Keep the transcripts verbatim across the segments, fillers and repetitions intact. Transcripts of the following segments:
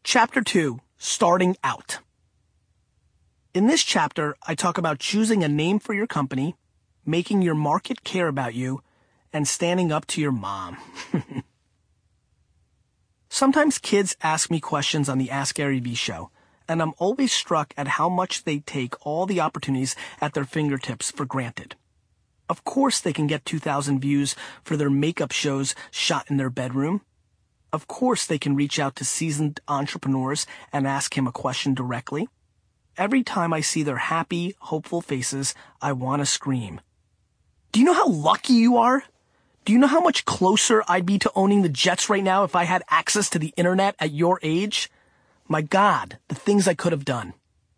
Chapter two, Starting Out. In this chapter, I talk about choosing a name for your company, making your market care about you, and standing up to your mom. Sometimes kids ask me questions on the Ask Gary Vee show, and I'm always struck at how much they take all the opportunities at their fingertips for granted. Of course they can get two thousand views for their makeup shows shot in their bedroom. Of course they can reach out to seasoned entrepreneurs and ask him a question directly. Every time I see their happy, hopeful faces, I want to scream. Do you know how lucky you are? Do you know how much closer I'd be to owning the Jets right now if I had access to the internet at your age? My God, the things I could have done.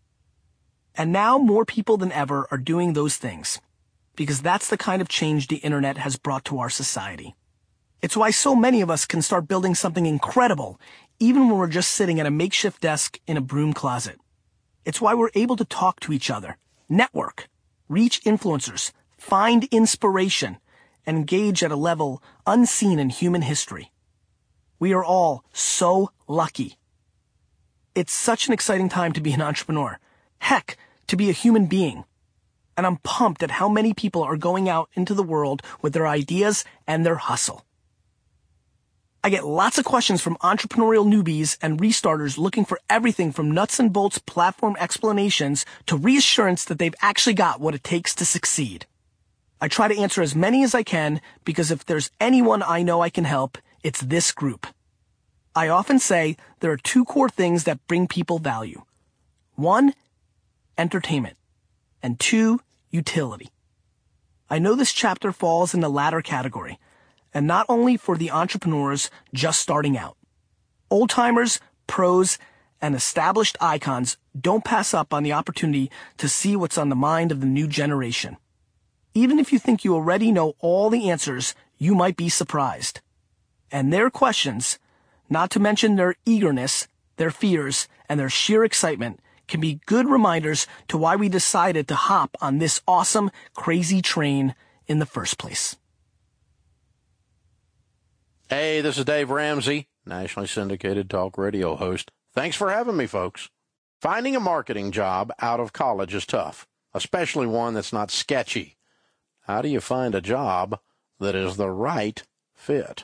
And now more people than ever are doing those things, because that's the kind of change the internet has brought to our society. It's why so many of us can start building something incredible, even when we're just sitting at a makeshift desk in a broom closet. It's why we're able to talk to each other, network, reach influencers, find inspiration, and engage at a level unseen in human history. We are all so lucky. It's such an exciting time to be an entrepreneur. Heck, to be a human being. And I'm pumped at how many people are going out into the world with their ideas and their hustle. I get lots of questions from entrepreneurial newbies and restarters looking for everything from nuts and bolts platform explanations to reassurance that they've actually got what it takes to succeed. I try to answer as many as I can because if there's anyone I know I can help, it's this group. I often say there are two core things that bring people value. One, entertainment, and two, utility. I know this chapter falls in the latter category, and not only for the entrepreneurs just starting out. Old-timers, pros, and established icons don't pass up on the opportunity to see what's on the mind of the new generation. Even if you think you already know all the answers, you might be surprised. And their questions, not to mention their eagerness, their fears, and their sheer excitement, can be good reminders to why we decided to hop on this awesome, crazy train in the first place. Hey, this is Dave Ramsey, nationally syndicated talk radio host. Thanks for having me, folks. Finding a marketing job out of college is tough, especially one that's not sketchy. How do you find a job that is the right fit?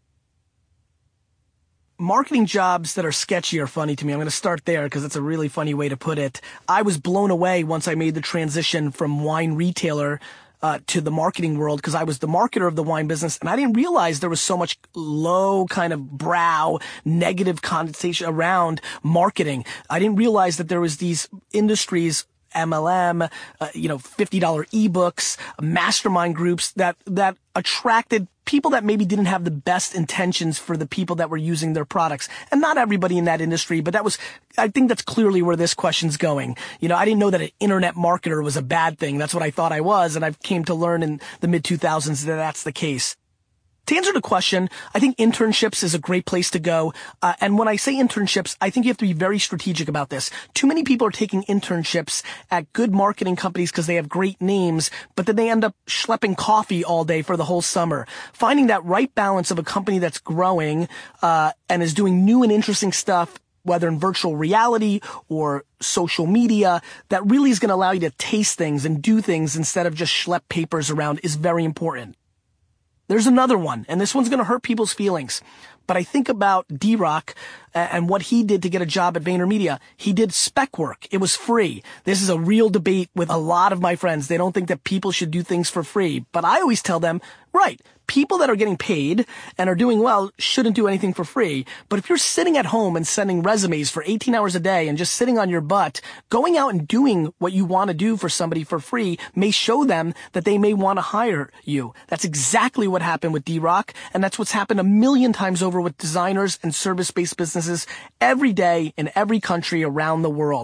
Marketing jobs that are sketchy are funny to me. I'm going to start there because it's a really funny way to put it. I was blown away once I made the transition from wine retailer uh, to the marketing world because I was the marketer of the wine business, and I didn't realize there was so much low kind of brow negative connotation around marketing. I didn't realize that there was these industries, M L M, uh, you know, fifty dollar ebooks, mastermind groups that, that attracted people that maybe didn't have the best intentions for the people that were using their products. And not everybody in that industry, but that was, I think that's clearly where this question's going. You know, I didn't know that an internet marketer was a bad thing. That's what I thought I was. And I came to learn in the mid two thousands that that's the case. To answer the question, I think internships is a great place to go. Uh, and when I say internships, I think you have to be very strategic about this. Too many people are taking internships at good marketing companies because they have great names, but then they end up schlepping coffee all day for the whole summer. Finding that right balance of a company that's growing, uh, and is doing new and interesting stuff, whether in virtual reality or social media, that really is going to allow you to taste things and do things instead of just schlep papers around is very important. There's another one, and this one's going to hurt people's feelings. But I think about D-Rock and what he did to get a job at VaynerMedia. He did spec work. It was free. This is a real debate with a lot of my friends. They don't think that people should do things for free. But I always tell them, right, people that are getting paid and are doing well shouldn't do anything for free. But if you're sitting at home and sending resumes for eighteen hours a day and just sitting on your butt, going out and doing what you want to do for somebody for free may show them that they may want to hire you. That's exactly what happened with D-Rock, and that's what's happened a million times over with designers and service-based businesses every day in every country around the world.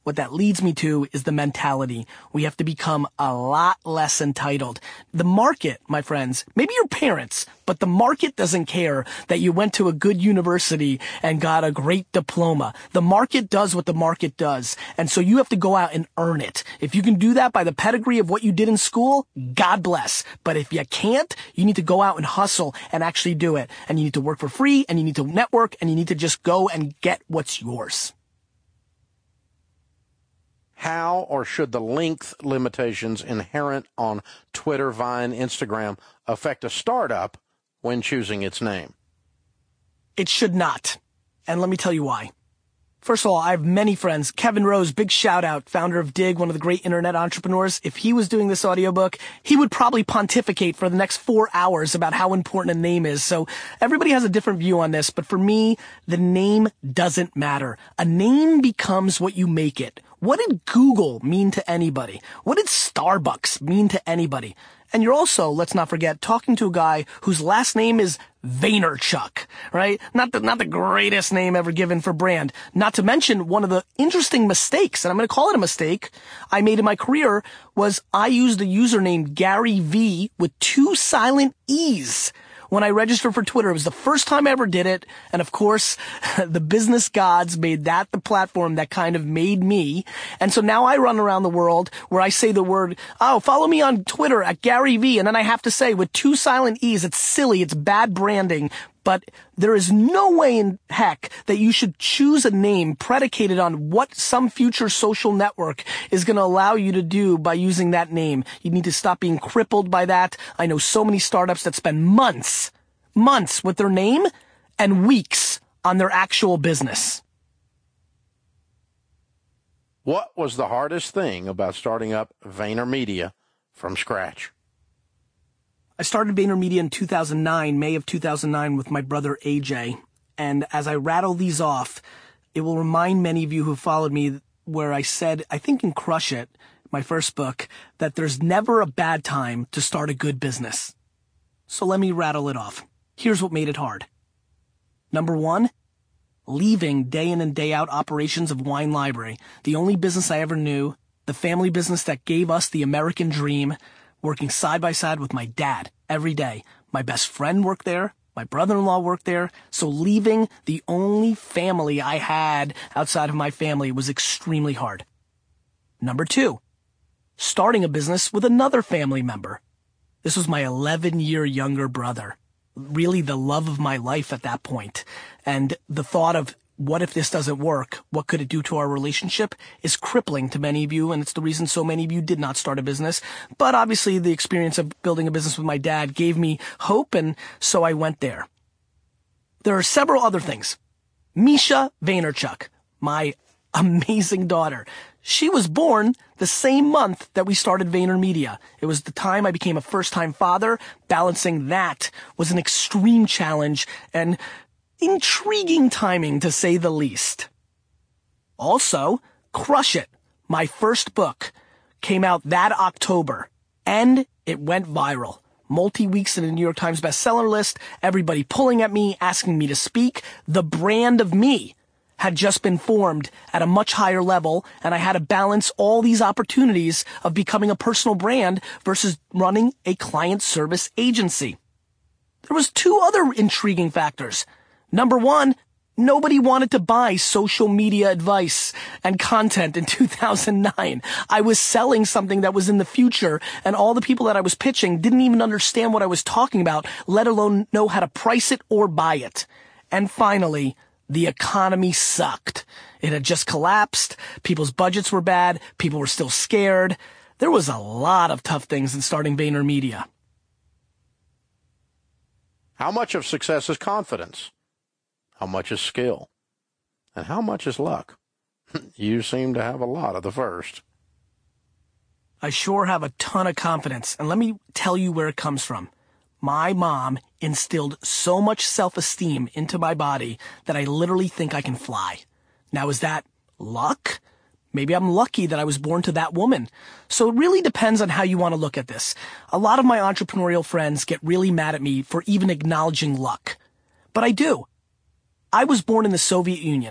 what that leads me to is the mentality. We have to become a lot less entitled. The market, my friends, maybe your parents, but the market doesn't care that you went to a good university and got a great diploma. The market does what the market does. And so you have to go out and earn it. If you can do that by the pedigree of what you did in school, God bless. But if you can't, you need to go out and hustle and actually do it. And you need to work for free, and you need to network, and you need to just go and get what's yours. How or should the length limitations inherent on Twitter, Vine, Instagram affect a startup when choosing its name? It should not. And let me tell you why. First of all, I have many friends. Kevin Rose, big shout out, founder of Dig, one of the great internet entrepreneurs. If he was doing this audiobook, he would probably pontificate for the next four hours about how important a name is. So everybody has a different view on this, but for me, the name doesn't matter. A name becomes what you make it. What did Google mean to anybody? What did Starbucks mean to anybody? And you're also, let's not forget, talking to a guy whose last name is Vaynerchuk, right? Not the, not the greatest name ever given for brand. Not to mention one of the interesting mistakes, and I'm going to call it a mistake, I made in my career was I used the username Gary V with two silent E's. When I registered for Twitter, it was the first time I ever did it. And of course, the business gods made that the platform that kind of made me. And so now I run around the world where I say the word, oh, follow me on Twitter at Gary V. And then I have to say with two silent E's, it's silly. It's bad branding. But there is no way in heck that you should choose a name predicated on what some future social network is going to allow you to do by using that name. You need to stop being crippled by that. I know so many startups that spend months, months with their name and weeks on their actual business. What was the hardest thing about starting up VaynerMedia from scratch? I started VaynerMedia in two thousand nine, May of two thousand nine, with my brother A J. And as I rattle these off, it will remind many of you who followed me where I said, I think in Crush It, my first book, that there's never a bad time to start a good business. So let me rattle it off. Here's what made it hard. Number one, leaving day in and day out operations of Wine Library, the only business I ever knew, the family business that gave us the American dream, working side by side with my dad every day. My best friend worked there. My brother-in-law worked there. So leaving the only family I had outside of my family was extremely hard. Number two, starting a business with another family member. This was my eleven-year younger brother. Really the love of my life at that point. And the thought of, what if this doesn't work? What could it do to our relationship is crippling to many of you, and it's the reason so many of you did not start a business. But obviously the experience of building a business with my dad gave me hope, and so I went there. There are several other things. Misha Vaynerchuk, my amazing daughter. She was born the same month that we started VaynerMedia. It was the time I became a first-time father. Balancing that was an extreme challenge, and intriguing timing, to say the least. Also, Crush It, my first book, came out that October, and it went viral. Multi-weeks in the New York Times bestseller list, everybody pulling at me, asking me to speak. The brand of me had just been formed at a much higher level, and I had to balance all these opportunities of becoming a personal brand versus running a client service agency. There was two other intriguing factors. Number one, nobody wanted to buy social media advice and content in two thousand nine. I was selling something that was in the future, and all the people that I was pitching didn't even understand what I was talking about, let alone know how to price it or buy it. And finally, the economy sucked. It had just collapsed. People's budgets were bad. People were still scared. There was a lot of tough things in starting VaynerMedia. How much of success is confidence? How much is skill? And how much is luck? You seem to have a lot of the first. I sure have a ton of confidence, and let me tell you where it comes from. My mom instilled so much self-esteem into my body that I literally think I can fly. Now, is that luck? Maybe I'm lucky that I was born to that woman. So it really depends on how you want to look at this. A lot of my entrepreneurial friends get really mad at me for even acknowledging luck. But I do. I was born in the Soviet Union.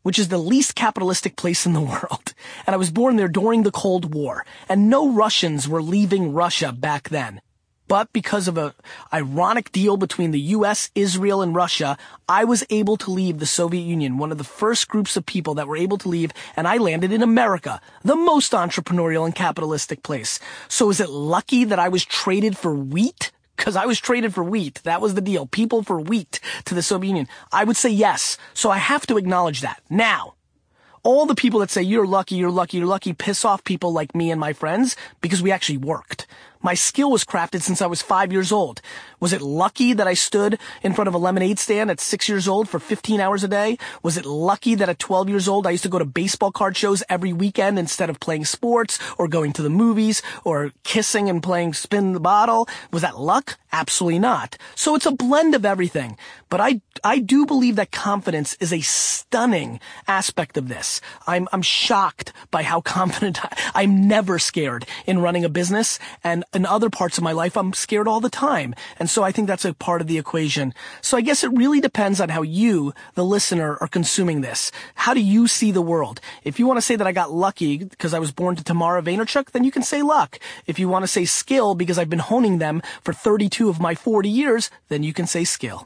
which is the least capitalistic place in the world. And I was born there during the Cold War, and no Russians were leaving Russia back then. But because of a ironic deal between the U S, Israel, and Russia, I was able to leave the Soviet Union, one of the first groups of people that were able to leave, and I landed in America, the most entrepreneurial and capitalistic place. So is it lucky that I was traded for wheat? Because I was traded for wheat. That was the deal. People for wheat to the Soviet Union. I would say yes. So I have to acknowledge that. Now, all the people that say you're lucky, you're lucky, you're lucky piss off people like me and my friends because we actually worked. My skill was crafted since I was five years old. Was it lucky that I stood in front of a lemonade stand at six years old for fifteen hours a day? Was it lucky that at twelve years old I used to go to baseball card shows every weekend instead of playing sports or going to the movies or kissing and playing spin the bottle? Was that luck? Absolutely not. So it's a blend of everything. But I, I do believe that confidence is a stunning aspect of this. I'm, I'm shocked by how confident I, I'm never scared in running a business, and in other parts of my life, I'm scared all the time. And so I think that's a part of the equation. So I guess it really depends on how you, the listener, are consuming this. How do you see the world? If you want to say that I got lucky because I was born to Tamara Vaynerchuk, then you can say luck. If you want to say skill because I've been honing them for thirty-two of my forty years, then you can say skill.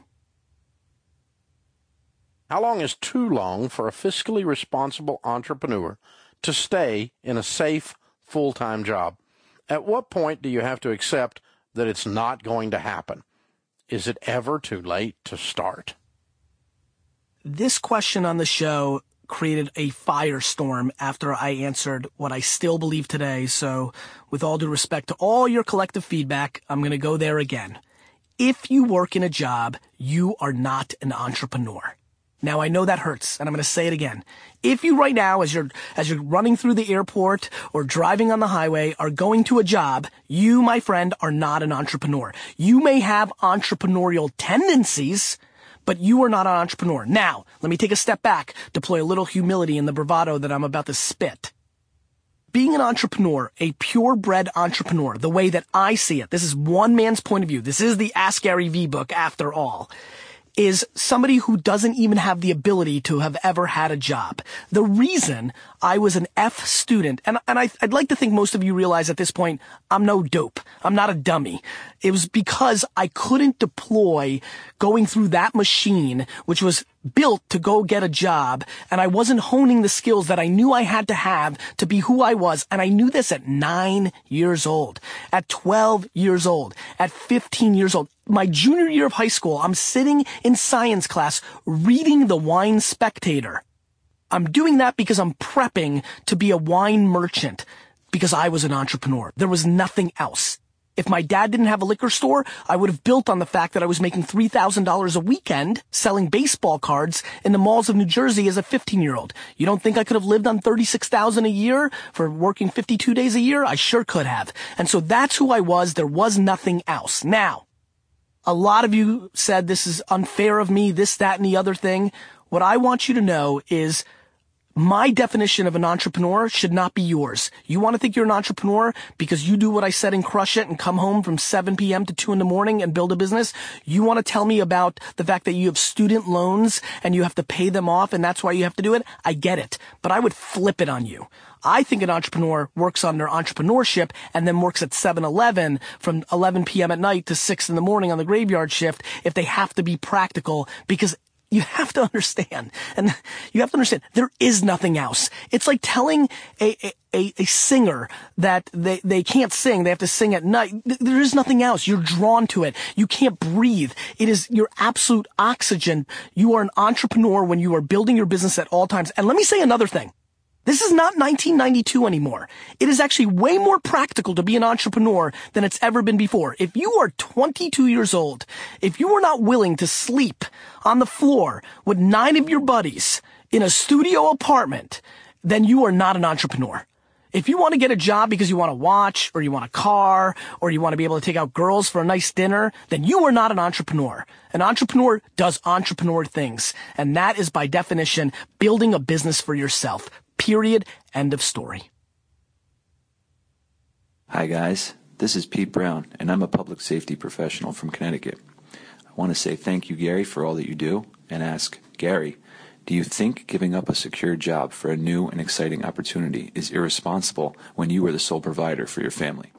How long is too long for a fiscally responsible entrepreneur to stay in a safe, full-time job? At what point do you have to accept that it's not going to happen? Is it ever too late to start? This question on the show created a firestorm after I answered what I still believe today. So with all due respect to all your collective feedback, I'm going to go there again. If you work in a job, you are not an entrepreneur. Now, I know that hurts, and I'm going to say it again. If you right now, as you're, as you're running through the airport or driving on the highway, are going to a job, you, my friend, are not an entrepreneur. You may have entrepreneurial tendencies, but you are not an entrepreneur. Now, let me take a step back, deploy a little humility in the bravado that I'm about to spit. Being an entrepreneur, a purebred entrepreneur, the way that I see it, this is one man's point of view. This is the Ask Gary Vee book after all. Is somebody who doesn't even have the ability to have ever had a job. The reason I was an F student, and, and I, I'd like to think most of you realize at this point, I'm no dope. I'm not a dummy. It was because I couldn't deploy going through that machine, which was built to go get a job, and I wasn't honing the skills that I knew I had to have to be who I was, and I knew this at nine years old, at twelve years old, at fifteen years old. My junior year of high school, I'm sitting in science class reading the Wine Spectator. I'm doing that because I'm prepping to be a wine merchant because I was an entrepreneur. There was nothing else. If my dad didn't have a liquor store, I would have built on the fact that I was making three thousand dollars a weekend selling baseball cards in the malls of New Jersey as a fifteen-year-old. You don't think I could have lived on thirty-six thousand dollars a year for working fifty-two days a year? I sure could have. And so that's who I was. There was nothing else. Now, a lot of you said this is unfair of me, this, that, and the other thing. What I want you to know is my definition of an entrepreneur should not be yours. You want to think you're an entrepreneur because you do what I said and crush it and come home from seven p.m. to two in the morning and build a business? You want to tell me about the fact that you have student loans and you have to pay them off and that's why you have to do it? I get it, but I would flip it on you. I think an entrepreneur works on their entrepreneurship and then works at seven eleven from eleven p.m. at night to six in the morning on the graveyard shift if they have to be practical, because you have to understand, and you have to understand, there is nothing else. It's like telling a, a, a singer that they, they can't sing, they have to sing at night. There is nothing else. You're drawn to it. You can't breathe. It is your absolute oxygen. You are an entrepreneur when you are building your business at all times. And let me say another thing. This is not nineteen ninety-two anymore. It is actually way more practical to be an entrepreneur than it's ever been before. If you are twenty-two years old, if you are not willing to sleep on the floor with nine of your buddies in a studio apartment, then you are not an entrepreneur. If you want to get a job because you want to watch, or you want a car, or you want to be able to take out girls for a nice dinner, then you are not an entrepreneur. An entrepreneur does entrepreneur things, and that is by definition building a business for yourself. Period. End of story. Hi guys, this is Pete Brown, and I'm a public safety professional from Connecticut. I want to say thank you, Gary, for all that you do, and ask Gary, Do you think giving up a secure job for a new and exciting opportunity is irresponsible when you are the sole provider for your family?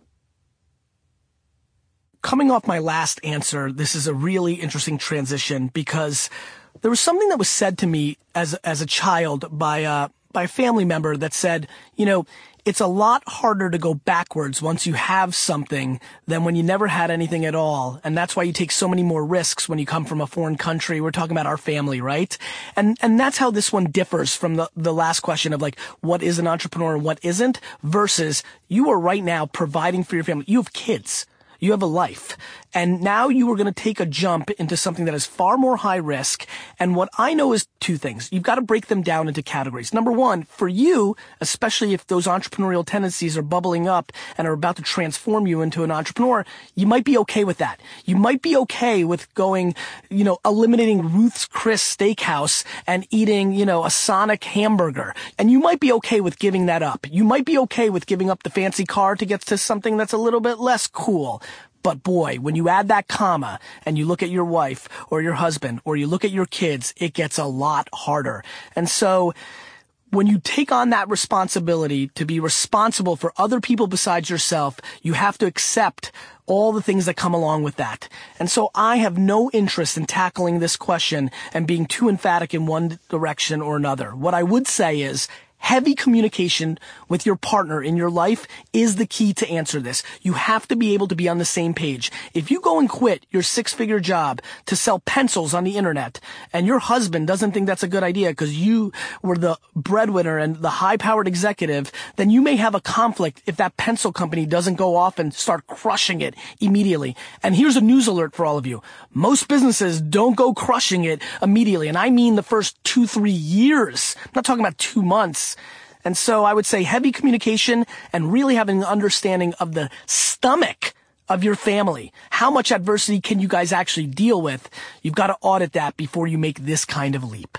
Coming off my last answer, this is a really interesting transition because there was something that was said to me as as a child by a, by a family member that said, you know, it's a lot harder to go backwards once you have something than when you never had anything at all. And that's why you take so many more risks when you come from a foreign country. We're talking about our family, right? And and that's how this one differs from the, the last question of like, what is an entrepreneur and what isn't, versus you are right now providing for your family. You have kids. You have a life. And now you are going to take a jump into something that is far more high risk. And what I know is two things. You've got to break them down into categories. Number one, for you, especially if those entrepreneurial tendencies are bubbling up and are about to transform you into an entrepreneur, you might be okay with that. You might be okay with going, you know, eliminating Ruth's Chris Steakhouse and eating, you know, a Sonic hamburger. And you might be okay with giving that up. You might be okay with giving up the fancy car to get to something that's a little bit less cool. But boy, when you add that comma and you look at your wife or your husband or you look at your kids, it gets a lot harder. And so when you take on that responsibility to be responsible for other people besides yourself, you have to accept all the things that come along with that. And so I have no interest in tackling this question and being too emphatic in one direction or another. What I would say is, heavy communication with your partner in your life is the key to answer this. You have to be able to be on the same page. If you go and quit your six-figure job to sell pencils on the internet and your husband doesn't think that's a good idea because you were the breadwinner and the high-powered executive, then you may have a conflict if that pencil company doesn't go off and start crushing it immediately. And here's a news alert for all of you. Most businesses don't go crushing it immediately. And I mean the first two, three years. I'm not talking about two months. And so I would say heavy communication and really having an understanding of the stomach of your family. How much adversity can you guys actually deal with? You've got to audit that before you make this kind of leap.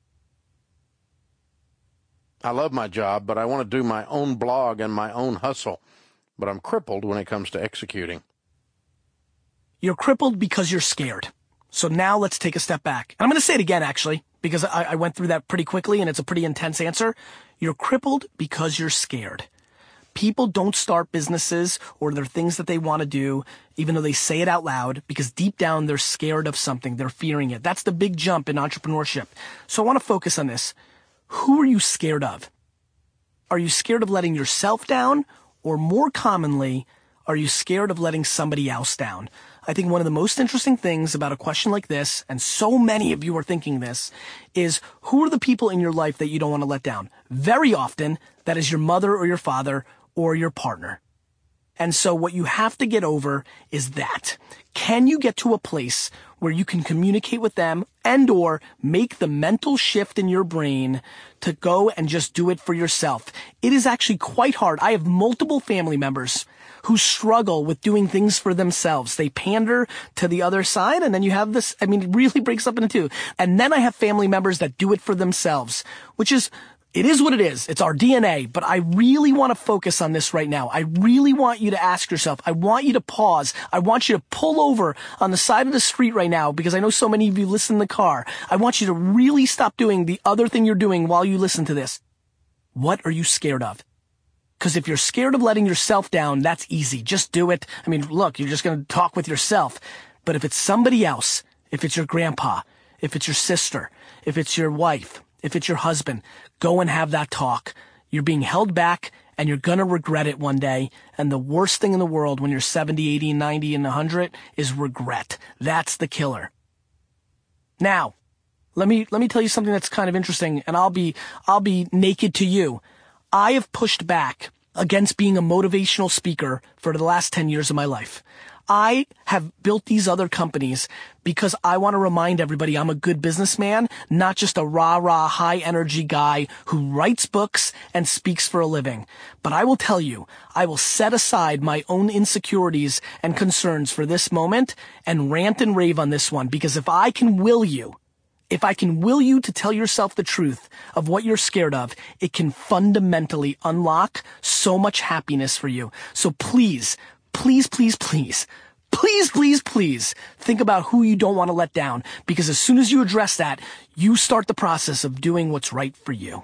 I love my job, but I want to do my own blog and my own hustle. But I'm crippled when it comes to executing. You're crippled because you're scared. So now let's take a step back. And I'm going to say it again, actually, because I, I went through that pretty quickly and it's a pretty intense answer. You're crippled because you're scared. People don't start businesses or there are things that they want to do, even though they say it out loud, because deep down they're scared of something. They're fearing it. That's the big jump in entrepreneurship. So I want to focus on this. Who are you scared of? Are you scared of letting yourself down? Or more commonly, are you scared of letting somebody else down? I think one of the most interesting things about a question like this, and so many of you are thinking this, is who are the people in your life that you don't want to let down? Very often, that is your mother or your father or your partner. And so what you have to get over is that. Can you get to a place where you can communicate with them and or make the mental shift in your brain to go and just do it for yourself? It is actually quite hard. I have multiple family members who struggle with doing things for themselves. They pander to the other side, and then you have this, I mean, it really breaks up into two. And then I have family members that do it for themselves, which is, it is what it is. It's our D N A, but I really want to focus on this right now. I really want you to ask yourself, I want you to pause. I want you to pull over on the side of the street right now, because I know so many of you listen in the car. I want you to really stop doing the other thing you're doing while you listen to this. What are you scared of? Because if you're scared of letting yourself down, that's easy. Just do it. I mean, look, you're just going to talk with yourself. But if it's somebody else, if it's your grandpa, if it's your sister, if it's your wife, if it's your husband, go and have that talk. You're being held back and you're going to regret it one day. And the worst thing in the world when you're seventy, eighty, ninety, and one hundred is regret. That's the killer. Now, let me, let me tell you something that's kind of interesting, and I'll be, I'll be naked to you. I have pushed back against being a motivational speaker for the last ten years of my life. I have built these other companies because I want to remind everybody I'm a good businessman, not just a rah-rah, high-energy guy who writes books and speaks for a living. But I will tell you, I will set aside my own insecurities and concerns for this moment and rant and rave on this one, because if I can will you, If I can will you to tell yourself the truth of what you're scared of, it can fundamentally unlock so much happiness for you. So please, please, please, please, please, please, please think about who you don't want to let down, because as soon as you address that, you start the process of doing what's right for you.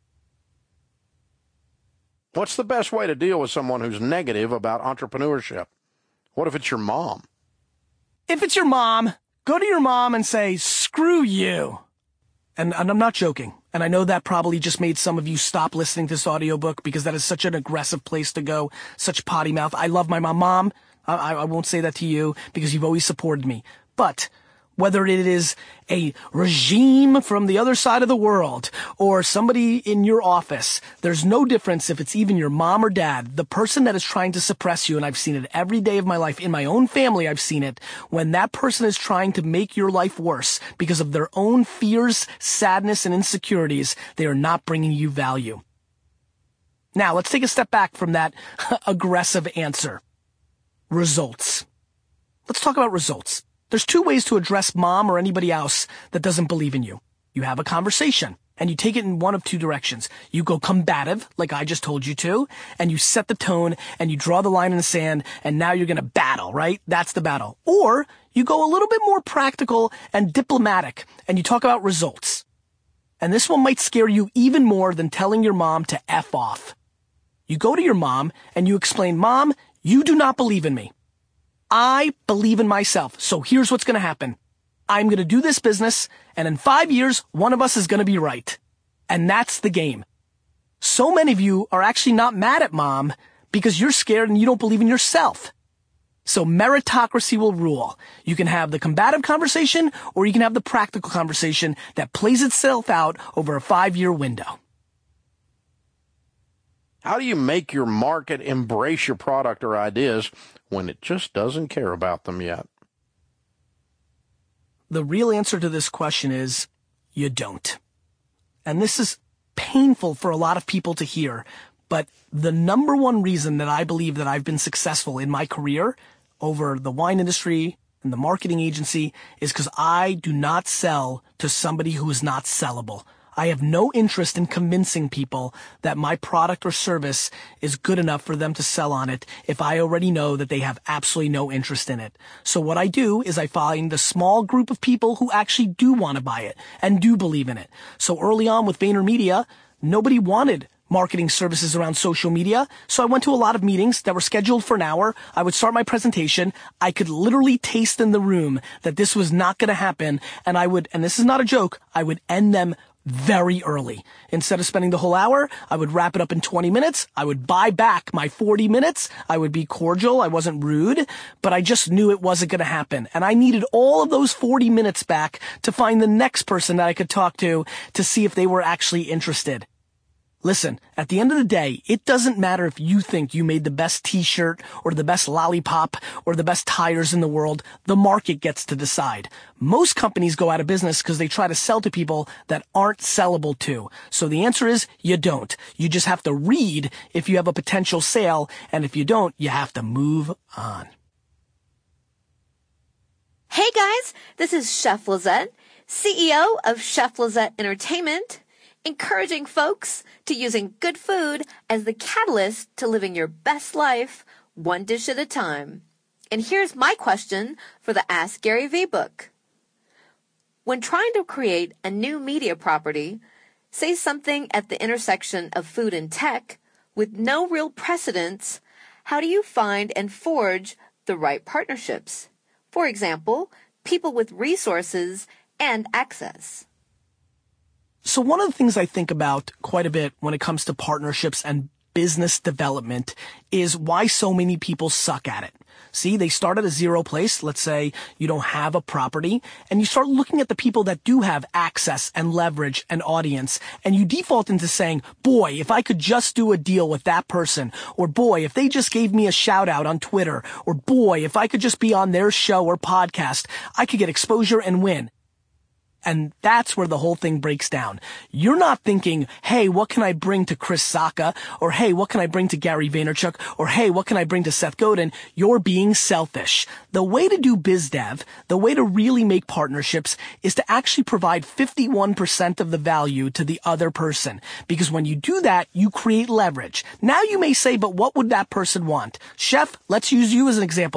What's the best way to deal with someone who's negative about entrepreneurship? What if it's your mom? If it's your mom, go to your mom and say, screw you. And, and I'm not joking. And I know that probably just made some of you stop listening to this audiobook, because that is such an aggressive place to go, such potty mouth. I love my mom. Mom, I, I won't say that to you because you've always supported me. But whether it is a regime from the other side of the world or somebody in your office, there's no difference if it's even your mom or dad, the person that is trying to suppress you. And I've seen it every day of my life. In my own family, I've seen it. When that person is trying to make your life worse because of their own fears, sadness, and insecurities, they are not bringing you value. Now, let's take a step back from that aggressive answer. Results. Let's talk about results. There's two ways to address mom or anybody else that doesn't believe in you. You have a conversation, and you take it in one of two directions. You go combative, like I just told you to, and you set the tone, and you draw the line in the sand, and now you're going to battle, right? That's the battle. Or you go a little bit more practical and diplomatic, and you talk about results. And this one might scare you even more than telling your mom to F off. You go to your mom, and you explain, Mom, you do not believe in me. I believe in myself. So here's what's going to happen. I'm going to do this business, and in five years, one of us is going to be right. And that's the game. So many of you are actually not mad at mom because you're scared and you don't believe in yourself. So meritocracy will rule. You can have the combative conversation, or you can have the practical conversation that plays itself out over a five-year window. How do you make your market embrace your product or ideas when it just doesn't care about them yet? The real answer to this question is you don't. And this is painful for a lot of people to hear, but the number one reason that I believe that I've been successful in my career over the wine industry and the marketing agency is because I do not sell to somebody who is not sellable. I have no interest in convincing people that my product or service is good enough for them to sell on it if I already know that they have absolutely no interest in it. So what I do is I find the small group of people who actually do want to buy it and do believe in it. So early on with VaynerMedia, nobody wanted marketing services around social media. So I went to a lot of meetings that were scheduled for an hour. I would start my presentation. I could literally taste in the room that this was not going to happen. And I would, and this is not a joke, I would end them very early. Instead of spending the whole hour, I would wrap it up in twenty minutes. I would buy back my forty minutes. I would be cordial. I wasn't rude, but I just knew it wasn't going to happen. And I needed all of those forty minutes back to find the next person that I could talk to to see if they were actually interested. Listen, at the end of the day, it doesn't matter if you think you made the best t-shirt or the best lollipop or the best tires in the world. The market gets to decide. Most companies go out of business because they try to sell to people that aren't sellable to. So the answer is you don't. You just have to read if you have a potential sale, and if you don't, you have to move on. Hey guys, this is Chef Lizette, C E O of Chef Lizette Entertainment, encouraging folks to using good food as the catalyst to living your best life, one dish at a time. And here's my question for the Ask Gary Vee book. When trying to create a new media property, say something at the intersection of food and tech, with no real precedence, how do you find and forge the right partnerships? For example, people with resources and access. So one of the things I think about quite a bit when it comes to partnerships and business development is why so many people suck at it. See, they start at a zero place. Let's say you don't have a property, and you start looking at the people that do have access and leverage and audience, and you default into saying, boy, if I could just do a deal with that person, or boy, if they just gave me a shout out on Twitter, or boy, if I could just be on their show or podcast, I could get exposure and win. And that's where the whole thing breaks down. You're not thinking, hey, what can I bring to Chris Sacca? Or hey, what can I bring to Gary Vaynerchuk? Or hey, what can I bring to Seth Godin? You're being selfish. The way to do biz dev, the way to really make partnerships is to actually provide fifty-one percent of the value to the other person. Because when you do that, you create leverage. Now you may say, but what would that person want? Chef, let's use you as an example.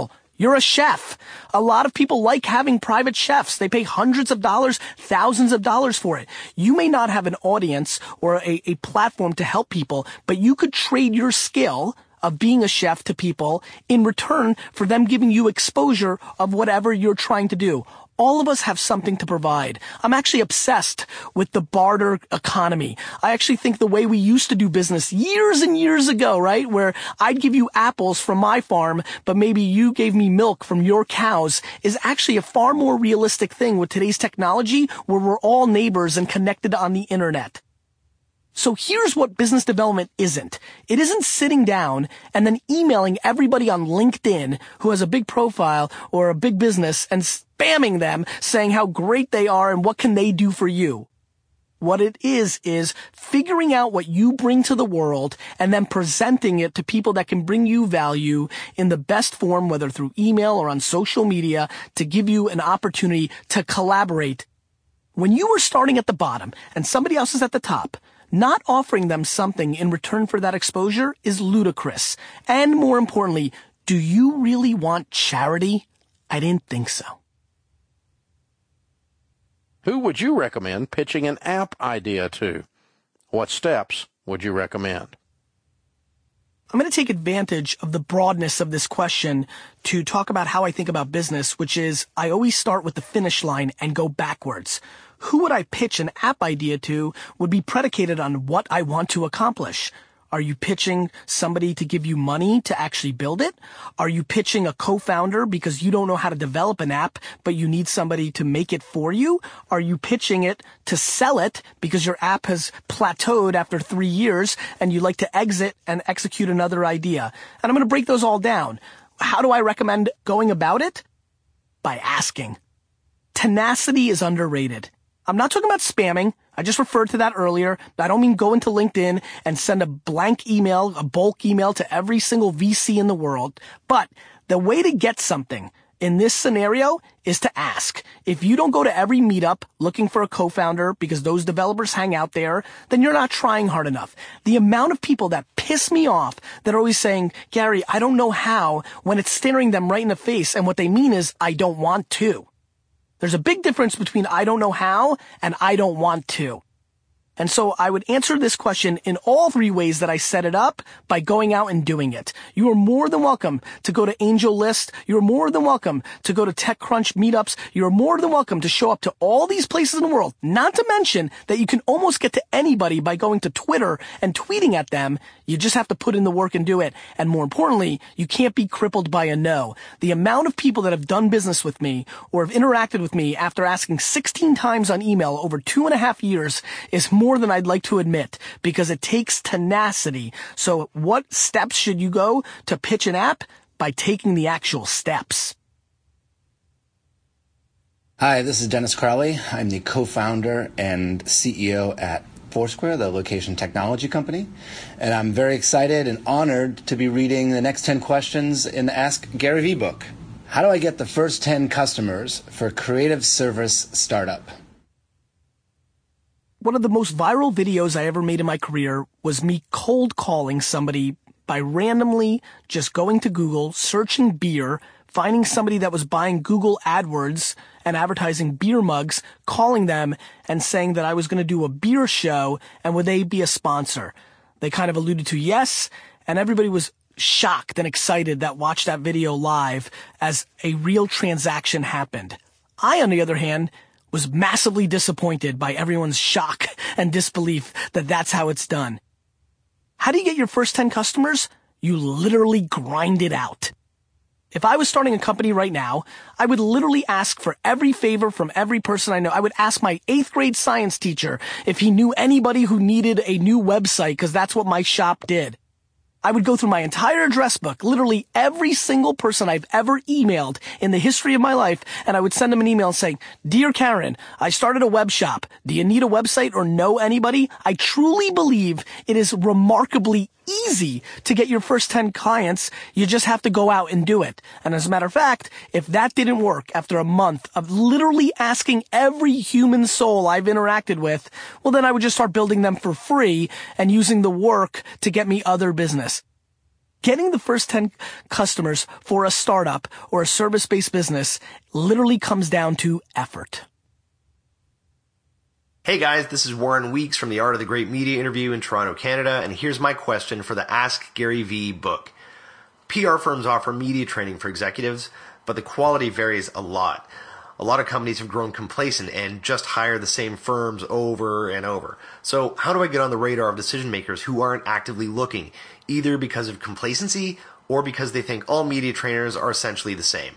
You're a chef. A lot of people like having private chefs. They pay hundreds of dollars, thousands of dollars for it. You may not have an audience or a, a platform to help people, but you could trade your skill of being a chef to people in return for them giving you exposure of whatever you're trying to do. All of us have something to provide. I'm actually obsessed with the barter economy. I actually think the way we used to do business years and years ago, right, where I'd give you apples from my farm, but maybe you gave me milk from your cows, is actually a far more realistic thing with today's technology where we're all neighbors and connected on the internet. So here's what business development isn't. It isn't sitting down and then emailing everybody on LinkedIn who has a big profile or a big business and spamming them saying how great they are and what can they do for you. What it is, is figuring out what you bring to the world and then presenting it to people that can bring you value in the best form, whether through email or on social media, to give you an opportunity to collaborate. When you are starting at the bottom and somebody else is at the top, not offering them something in return for that exposure is ludicrous. And more importantly, do you really want charity? I didn't think so. Who would you recommend pitching an app idea to? What steps would you recommend? I'm going to take advantage of the broadness of this question to talk about how I think about business, which is I always start with the finish line and go backwards. Who would I pitch an app idea to would be predicated on what I want to accomplish. Are you pitching somebody to give you money to actually build it? Are you pitching a co-founder because you don't know how to develop an app, but you need somebody to make it for you? Are you pitching it to sell it because your app has plateaued after three years and you'd like to exit and execute another idea? And I'm going to break those all down. How do I recommend going about it? By asking. Tenacity is underrated. I'm not talking about spamming. I just referred to that earlier. I don't mean go into LinkedIn and send a blank email, a bulk email to every single V C in the world. But the way to get something in this scenario is to ask. If you don't go to every meetup looking for a co-founder because those developers hang out there, then you're not trying hard enough. The amount of people that piss me off that are always saying, Gary, I don't know how, when it's staring them right in the face, and what they mean is, I don't want to. There's a big difference between I don't know how and I don't want to. And so I would answer this question in all three ways that I set it up by going out and doing it. You are more than welcome to go to AngelList. You're more than welcome to go to TechCrunch meetups. You're more than welcome to show up to all these places in the world. Not to mention that you can almost get to anybody by going to Twitter and tweeting at them. You just have to put in the work and do it. And more importantly, you can't be crippled by a no. The amount of people that have done business with me or have interacted with me after asking sixteen times on email over two and a half years is more more than I'd like to admit, because it takes tenacity. So what steps should you go to pitch an app? By taking the actual steps. Hi, this is Dennis Crowley. I'm the co-founder and C E O at Foursquare, the location technology company. And I'm very excited and honored to be reading the next ten questions in the Ask Gary Vee book. How do I get the first ten customers for a creative service startup? One of the most viral videos I ever made in my career was me cold calling somebody by randomly just going to Google, searching beer, finding somebody that was buying Google AdWords and advertising beer mugs, calling them and saying that I was going to do a beer show and would they be a sponsor. They kind of alluded to yes, and everybody was shocked and excited that watched that video live as a real transaction happened. I, on the other hand, was massively disappointed by everyone's shock and disbelief that that's how it's done. How do you get your first ten customers? You literally grind it out. If I was starting a company right now, I would literally ask for every favor from every person I know. I would ask my eighth grade science teacher if he knew anybody who needed a new website, because that's what my shop did. I would go through my entire address book, literally every single person I've ever emailed in the history of my life, and I would send them an email saying, Dear Karen, I started a web shop. Do you need a website or know anybody? I truly believe it is remarkably easy to get your first ten clients. You just have to go out and do it. And as a matter of fact, if that didn't work after a month of literally asking every human soul I've interacted with, well, then I would just start building them for free and using the work to get me other business. Getting the first ten customers for a startup or a service-based business literally comes down to effort. Hey guys, this is Warren Weeks from the Art of the Great Media Interview in Toronto, Canada, and here's my question for the Ask Gary Vee book. P R firms offer media training for executives, but the quality varies a lot. A lot of companies have grown complacent and just hire the same firms over and over. So how do I get on the radar of decision makers who aren't actively looking, either because of complacency or because they think all media trainers are essentially the same?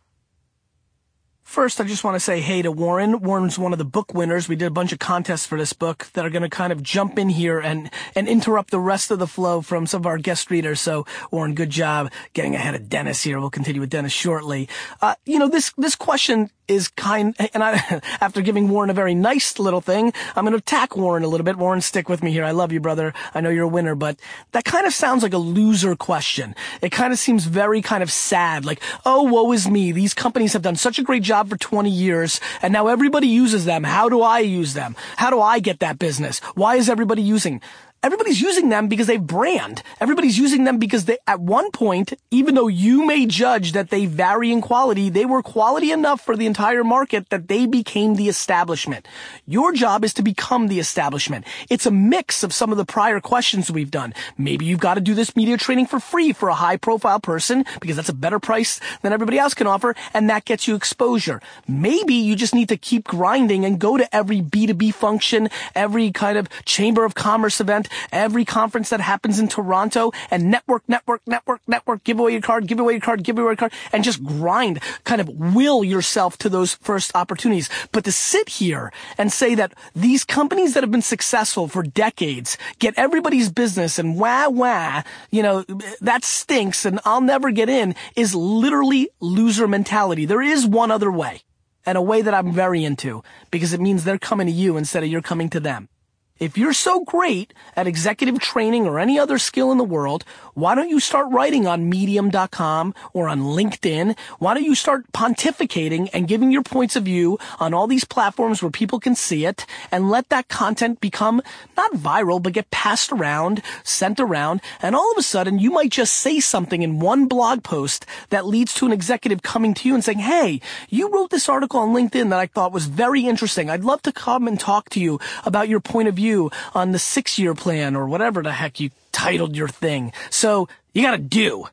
First, I just want to say hey to Warren. Warren's one of the book winners. We did a bunch of contests for this book that are going to kind of jump in here and, and interrupt the rest of the flow from some of our guest readers. So, Warren, good job getting ahead of Dennis here. We'll continue with Dennis shortly. Uh, you know, this, this question is kind, and I, after giving Warren a very nice little thing, I'm going to attack Warren a little bit. Warren, stick with me here. I love you, brother. I know you're a winner, but that kind of sounds like a loser question. It kind of seems very kind of sad, like, oh, woe is me. These companies have done such a great job for twenty years, and now everybody uses them. How do I use them? How do I get that business? Why is everybody using? Everybody's using them because they brand. Everybody's using them because they, at one point, even though you may judge that they vary in quality, they were quality enough for the entire market that they became the establishment. Your job is to become the establishment. It's a mix of some of the prior questions we've done. Maybe you've got to do this media training for free for a high profile person because that's a better price than everybody else can offer, and that gets you exposure. Maybe you just need to keep grinding and go to every B two B function, every kind of chamber of commerce event, every conference that happens in Toronto, and network, network, network, network, give away your card, give away your card, give away your card, and just grind, kind of will yourself to those first opportunities. But to sit here and say that these companies that have been successful for decades get everybody's business and wah, wah, you know, that stinks and I'll never get in is literally loser mentality. There is one other way, and a way that I'm very into, because it means they're coming to you instead of you're coming to them. If you're so great at executive training or any other skill in the world, why don't you start writing on medium dot com or on LinkedIn? Why don't you start pontificating and giving your points of view on all these platforms where people can see it, and let that content become not viral, but get passed around, sent around, and all of a sudden you might just say something in one blog post that leads to an executive coming to you and saying, hey, you wrote this article on LinkedIn that I thought was very interesting. I'd love to come and talk to you about your point of view on the six-year plan or whatever the heck you titled your thing. So you gotta do.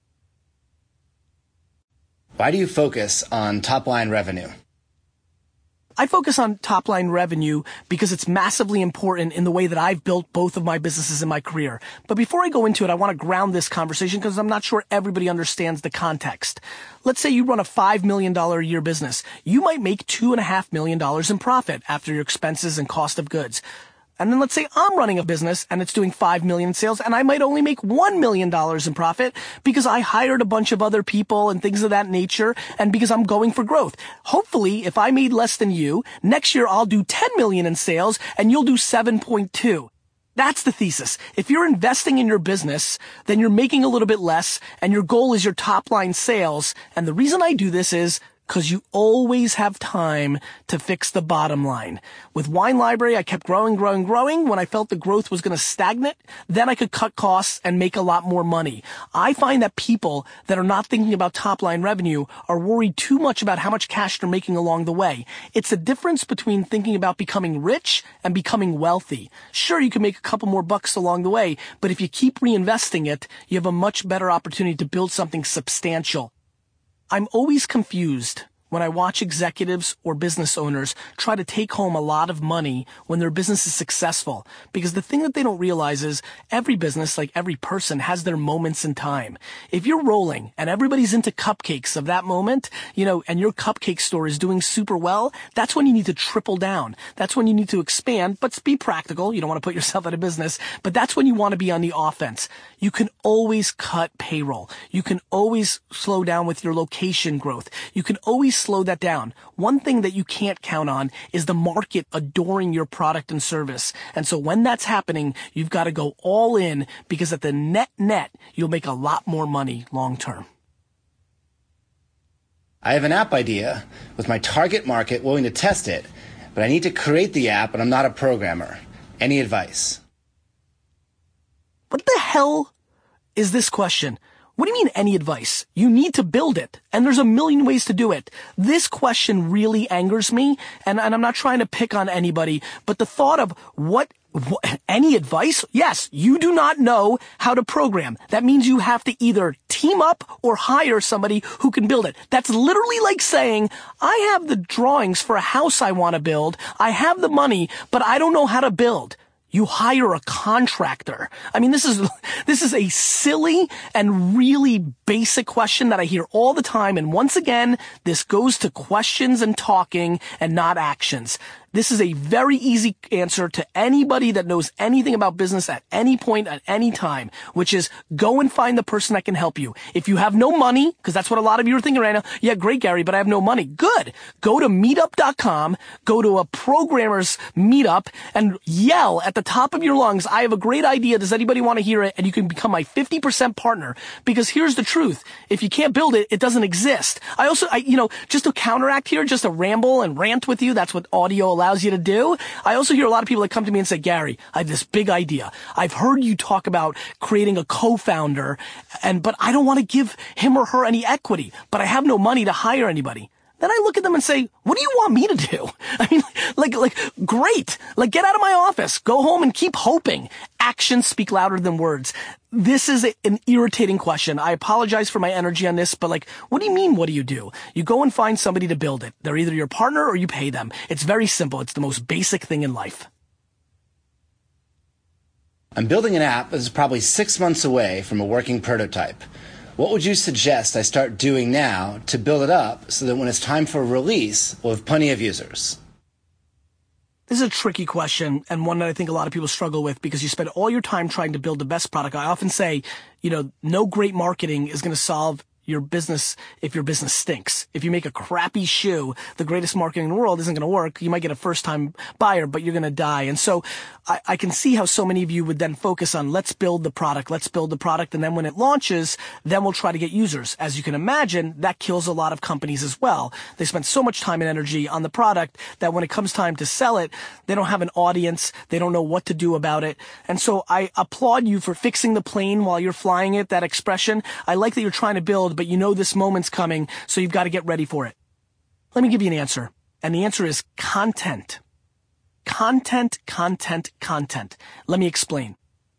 Why do you focus on top-line revenue? I focus on top-line revenue because it's massively important in the way that I've built both of my businesses in my career. But before I go into it, I want to ground this conversation because I'm not sure everybody understands the context. Let's say you run a five million dollars a year business. You might make two point five million dollars in profit after your expenses and cost of goods. And then let's say I'm running a business and it's doing five million dollars in sales, and I might only make one million dollars in profit because I hired a bunch of other people and things of that nature, and because I'm going for growth. Hopefully, if I made less than you, next year I'll do ten million dollars in sales and you'll do seven point two. That's the thesis. If you're investing in your business, then you're making a little bit less, and your goal is your top line sales. And the reason I do this is because you always have time to fix the bottom line. With Wine Library, I kept growing, growing, growing. When I felt the growth was going to stagnate, then I could cut costs and make a lot more money. I find that people that are not thinking about top-line revenue are worried too much about how much cash they're making along the way. It's a difference between thinking about becoming rich and becoming wealthy. Sure, you can make a couple more bucks along the way, but if you keep reinvesting it, you have a much better opportunity to build something substantial. I'm always confused when I watch executives or business owners try to take home a lot of money when their business is successful. Because the thing that they don't realize is every business, like every person, has their moments in time. If you're rolling and everybody's into cupcakes of that moment, you know, and your cupcake store is doing super well, that's when you need to triple down. That's when you need to expand, but be practical. You don't want to put yourself out of business, but that's when you want to be on the offense. You can always cut payroll. You can always slow down with your location growth. You can always slow that down. One thing that you can't count on is the market adoring your product and service. And so when that's happening, you've got to go all in, because at the net net, you'll make a lot more money long term. I have an app idea with my target market willing to test it, but I need to create the app and I'm not a programmer. Any advice? What the hell is this question. What do you mean any advice? You need to build it. And there's a million ways to do it. This question really angers me. And, and I'm not trying to pick on anybody, but the thought of what, what, any advice? Yes, you do not know how to program. That means you have to either team up or hire somebody who can build it. That's literally like saying, I have the drawings for a house I want to build. I have the money, but I don't know how to build. You hire a contractor. I mean, this is, this is a silly and really basic question that I hear all the time. And once again, this goes to questions and talking and not actions. This is a very easy answer to anybody that knows anything about business at any point at any time, which is go and find the person that can help you. If you have no money, because that's what a lot of you are thinking right now. Yeah, great, Gary, but I have no money. Good. Go to meetup dot com, go to a programmer's meetup and yell at the top of your lungs, I have a great idea. Does anybody want to hear it? And you can become my fifty percent partner, because here's the truth. If you can't build it, it doesn't exist. I also, I, you know, just to counteract here, just to ramble and rant with you. That's what audio allows allows you to do. I also hear a lot of people that come to me and say, Gary, I have this big idea. I've heard you talk about creating a co-founder, and but I don't want to give him or her any equity, but I have no money to hire anybody. Then I look at them and say, what do you want me to do? I mean, like, like, great. Like, get out of my office. Go home and keep hoping. Actions speak louder than words. This is a, an irritating question. I apologize for my energy on this, but like, what do you mean, what do you do? You go and find somebody to build it. They're either your partner or you pay them. It's very simple. It's the most basic thing in life. I'm building an app that is probably six months away from a working prototype. What would you suggest I start doing now to build it up so that when it's time for release, we'll have plenty of users? This is a tricky question, and one that I think a lot of people struggle with, because you spend all your time trying to build the best product. I often say, you know, no great marketing is going to solve your business if your business stinks. If you make a crappy shoe, the greatest marketing in the world isn't going to work. You might get a first-time buyer, but you're going to die. And so I, I can see how so many of you would then focus on, let's build the product, let's build the product, and then when it launches, then we'll try to get users. As you can imagine, that kills a lot of companies as well. They spend so much time and energy on the product that when it comes time to sell it, they don't have an audience, they don't know what to do about it. And so I applaud you for fixing the plane while you're flying it, that expression. I like that you're trying to build, but you know this moment's coming, so you've got to get ready for it. Let me give you an answer. And the answer is content. Content, content, content. Let me explain.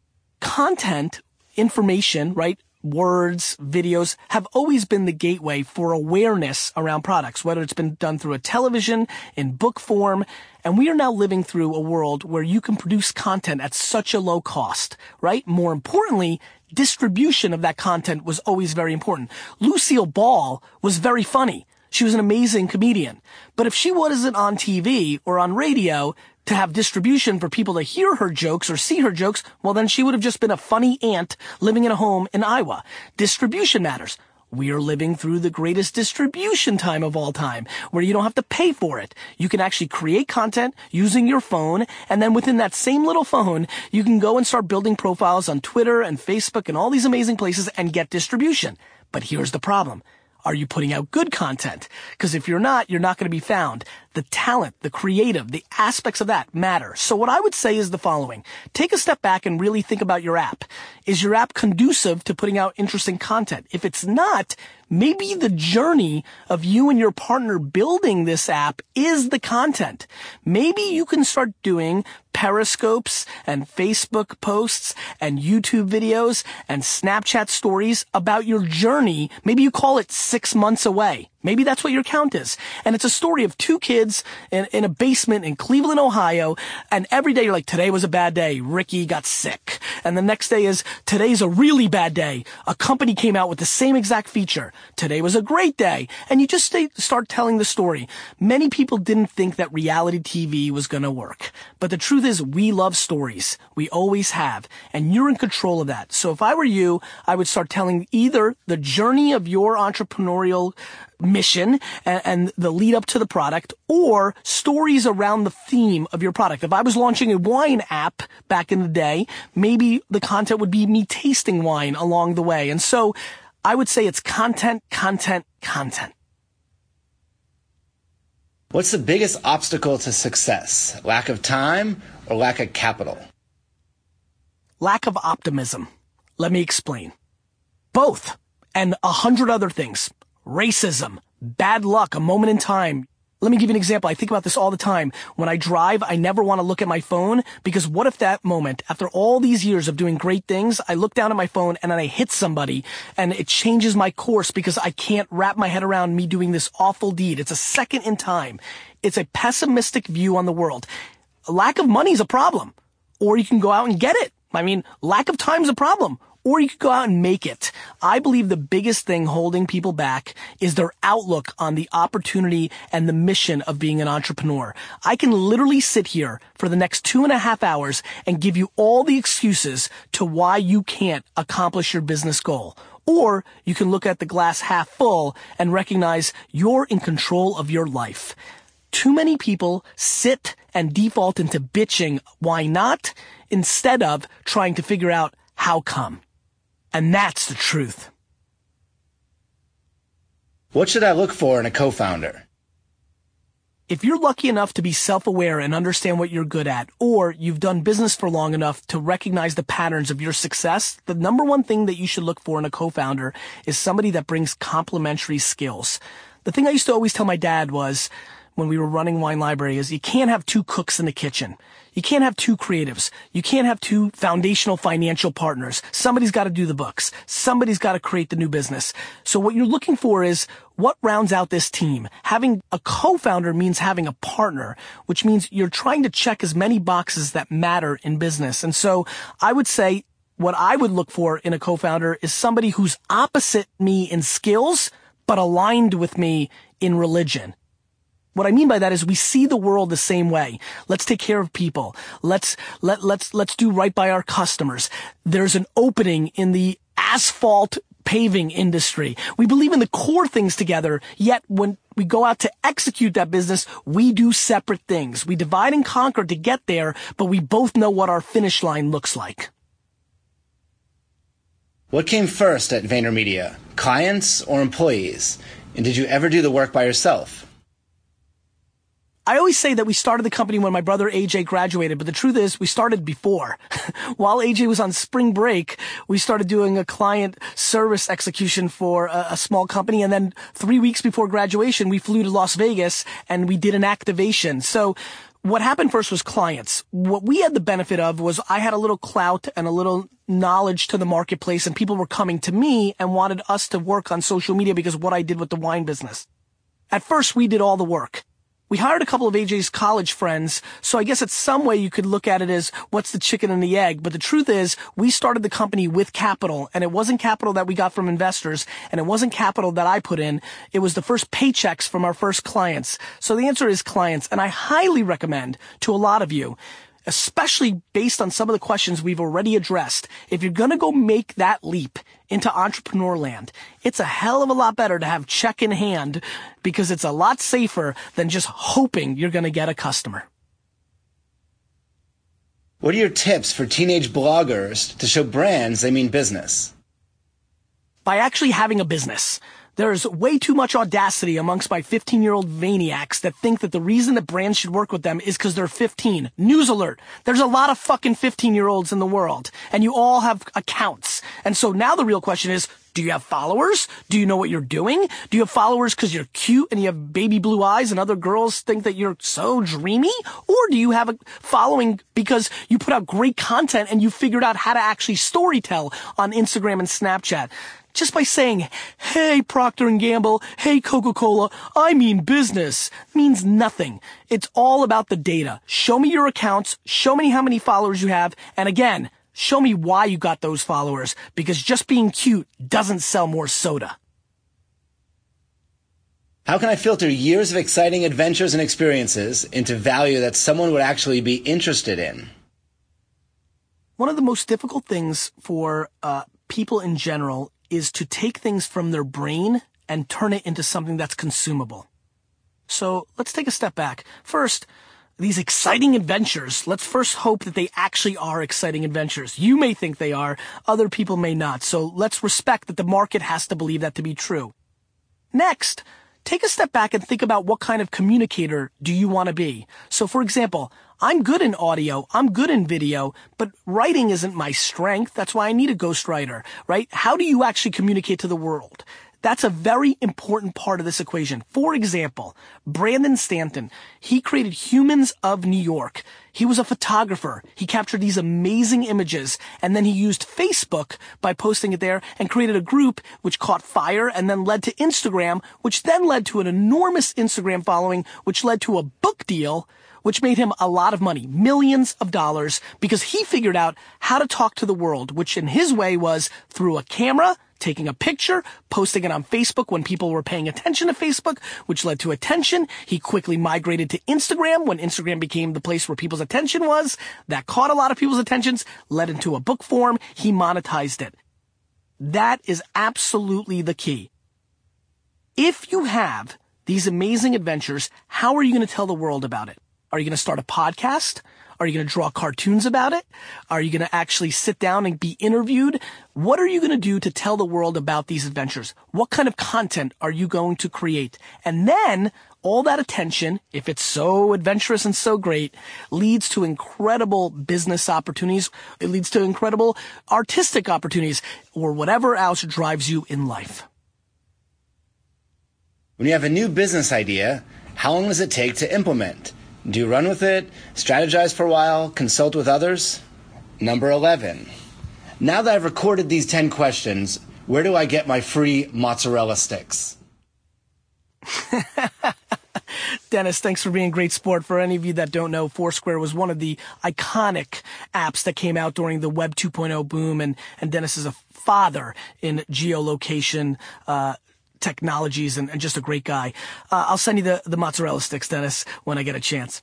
Content, information, right? Words, videos have always been the gateway for awareness around products, whether it's been done through a television, in book form. And we are now living through a world where you can produce content at such a low cost, right? More importantly, distribution of that content was always very important. Lucille Ball was very funny. She was an amazing comedian. But if she wasn't on T V or on radio to have distribution for people to hear her jokes or see her jokes, well, then she would have just been a funny aunt living in a home in Iowa. Distribution matters. We are living through the greatest distribution time of all time, where you don't have to pay for it. You can actually create content using your phone, and then within that same little phone, you can go and start building profiles on Twitter and Facebook and all these amazing places and get distribution. But here's the problem. Are you putting out good content? Because if you're not, you're not going to be found. The talent, the creative, the aspects of that matter. So what I would say is the following. Take a step back and really think about your app. Is your app conducive to putting out interesting content? If it's not, maybe the journey of you and your partner building this app is the content. Maybe you can start doing Periscopes and Facebook posts and YouTube videos and Snapchat stories about your journey. Maybe you call it six months away. Maybe that's what your count is. And it's a story of two kids in, in a basement in Cleveland, Ohio. And every day you're like, today was a bad day. Ricky got sick. And the next day is, today's a really bad day. A company came out with the same exact feature. Today was a great day. And you just stay, start telling the story. Many people didn't think that reality T V was going to work. But the truth is, we love stories. We always have. And you're in control of that. So if I were you, I would start telling either the journey of your entrepreneurial mission and, and the lead up to the product, or stories around the theme of your product. If I was launching a wine app back in the day, maybe the content would be me tasting wine along the way. And so I would say it's content, content, content. What's the biggest obstacle to success? Lack of time or lack of capital? Lack of optimism. Let me explain. Both. And a hundred other things. Racism, bad luck, a moment in time. Let me give you an example. I think about this all the time. When I drive, I never want to look at my phone because what if that moment, after all these years of doing great things, I look down at my phone and then I hit somebody and it changes my course because I can't wrap my head around me doing this awful deed. It's a second in time. It's a pessimistic view on the world. A lack of money is a problem. Or you can go out and get it. I mean, lack of time is a problem. Or you could go out and make it. I believe the biggest thing holding people back is their outlook on the opportunity and the mission of being an entrepreneur. I can literally sit here for the next two and a half hours and give you all the excuses to why you can't accomplish your business goal. Or you can look at the glass half full and recognize you're in control of your life. Too many people sit and default into bitching why not instead of trying to figure out how come. And that's the truth. What should I look for in a co-founder? If you're lucky enough to be self-aware and understand what you're good at, or you've done business for long enough to recognize the patterns of your success, the number one thing that you should look for in a co-founder is somebody that brings complementary skills. The thing I used to always tell my dad was, when we were running Wine Library, is you can't have two cooks in the kitchen. You can't have two creatives. You can't have two foundational financial partners. Somebody's got to do the books. Somebody's got to create the new business. So what you're looking for is what rounds out this team. Having a co-founder means having a partner, which means you're trying to check as many boxes that matter in business. And so I would say what I would look for in a co-founder is somebody who's opposite me in skills, but aligned with me in religion. What I mean by that is we see the world the same way. Let's take care of people. Let's, let, let's, let's do right by our customers. There's an opening in the asphalt paving industry. We believe in the core things together, yet when we go out to execute that business, we do separate things. We divide and conquer to get there, but we both know what our finish line looks like. What came first at VaynerMedia, clients or employees? And did you ever do the work by yourself? I always say that we started the company when my brother A J graduated, but the truth is we started before. While A J was on spring break, we started doing a client service execution for a, a small company, and then three weeks before graduation, we flew to Las Vegas and we did an activation. So what happened first was clients. What we had the benefit of was I had a little clout and a little knowledge to the marketplace, and people were coming to me and wanted us to work on social media because of what I did with the wine business. At first, we did all the work. We hired a couple of A J's college friends, so I guess it's some way you could look at it as what's the chicken and the egg. But the truth is, we started the company with capital, and it wasn't capital that we got from investors, and it wasn't capital that I put in. It was the first paychecks from our first clients. So the answer is clients, and I highly recommend to a lot of you, especially based on some of the questions we've already addressed, if you're going to go make that leap into entrepreneur land, it's a hell of a lot better to have check in hand because it's a lot safer than just hoping you're going to get a customer. What are your tips for teenage bloggers to show brands they mean business? By actually having a business. There's way too much audacity amongst my fifteen-year-old Vayniacs that think that the reason that brands should work with them is because they're fifteen. News alert. There's a lot of fucking fifteen-year-olds in the world, and you all have accounts. And so now the real question is, do you have followers? Do you know what you're doing? Do you have followers because you're cute and you have baby blue eyes and other girls think that you're so dreamy? Or do you have a following because you put out great content and you figured out how to actually storytell on Instagram and Snapchat? Just by saying, hey, Procter and Gamble, hey, Coca-Cola, I mean business, means nothing. It's all about the data. Show me your accounts, show me how many followers you have, and again, show me why you got those followers, because just being cute doesn't sell more soda. How can I filter years of exciting adventures and experiences into value that someone would actually be interested in? One of the most difficult things for uh, people in general is to take things from their brain and turn it into something that's consumable. So let's take a step back. First, these exciting adventures, let's first hope that they actually are exciting adventures. You may think they are, other people may not. So let's respect that the market has to believe that to be true. Next, take a step back and think about what kind of communicator do you want to be. So for example, I'm good in audio, I'm good in video, but writing isn't my strength. That's why I need a ghostwriter, right? How do you actually communicate to the world? That's a very important part of this equation. For example, Brandon Stanton, he created Humans of New York. He was a photographer. He captured these amazing images, and then he used Facebook by posting it there and created a group which caught fire and then led to Instagram, which then led to an enormous Instagram following, which led to a book deal, which made him a lot of money, millions of dollars, because he figured out how to talk to the world, which in his way was through a camera, taking a picture, posting it on Facebook when people were paying attention to Facebook, which led to attention. He quickly migrated to Instagram when Instagram became the place where people's attention was. That caught a lot of people's attentions, led into a book form. He monetized it. That is absolutely the key. If you have these amazing adventures, how are you going to tell the world about it? Are you going to start a podcast? Are you going to draw cartoons about it? Are you going to actually sit down and be interviewed? What are you going to do to tell the world about these adventures? What kind of content are you going to create? And then all that attention, if it's so adventurous and so great, leads to incredible business opportunities. It leads to incredible artistic opportunities or whatever else drives you in life. When you have a new business idea, how long does it take to implement? Do you run with it, strategize for a while, consult with others? Number eleven. Now that I've recorded these ten questions, where do I get my free mozzarella sticks? Dennis, thanks for being a great sport. For any of you that don't know, Foursquare was one of the iconic apps that came out during the Web two point oh boom, and, and Dennis is a father in geolocation uh technologies and, and just a great guy. Uh, I'll send you the, the mozzarella sticks, Dennis, when I get a chance.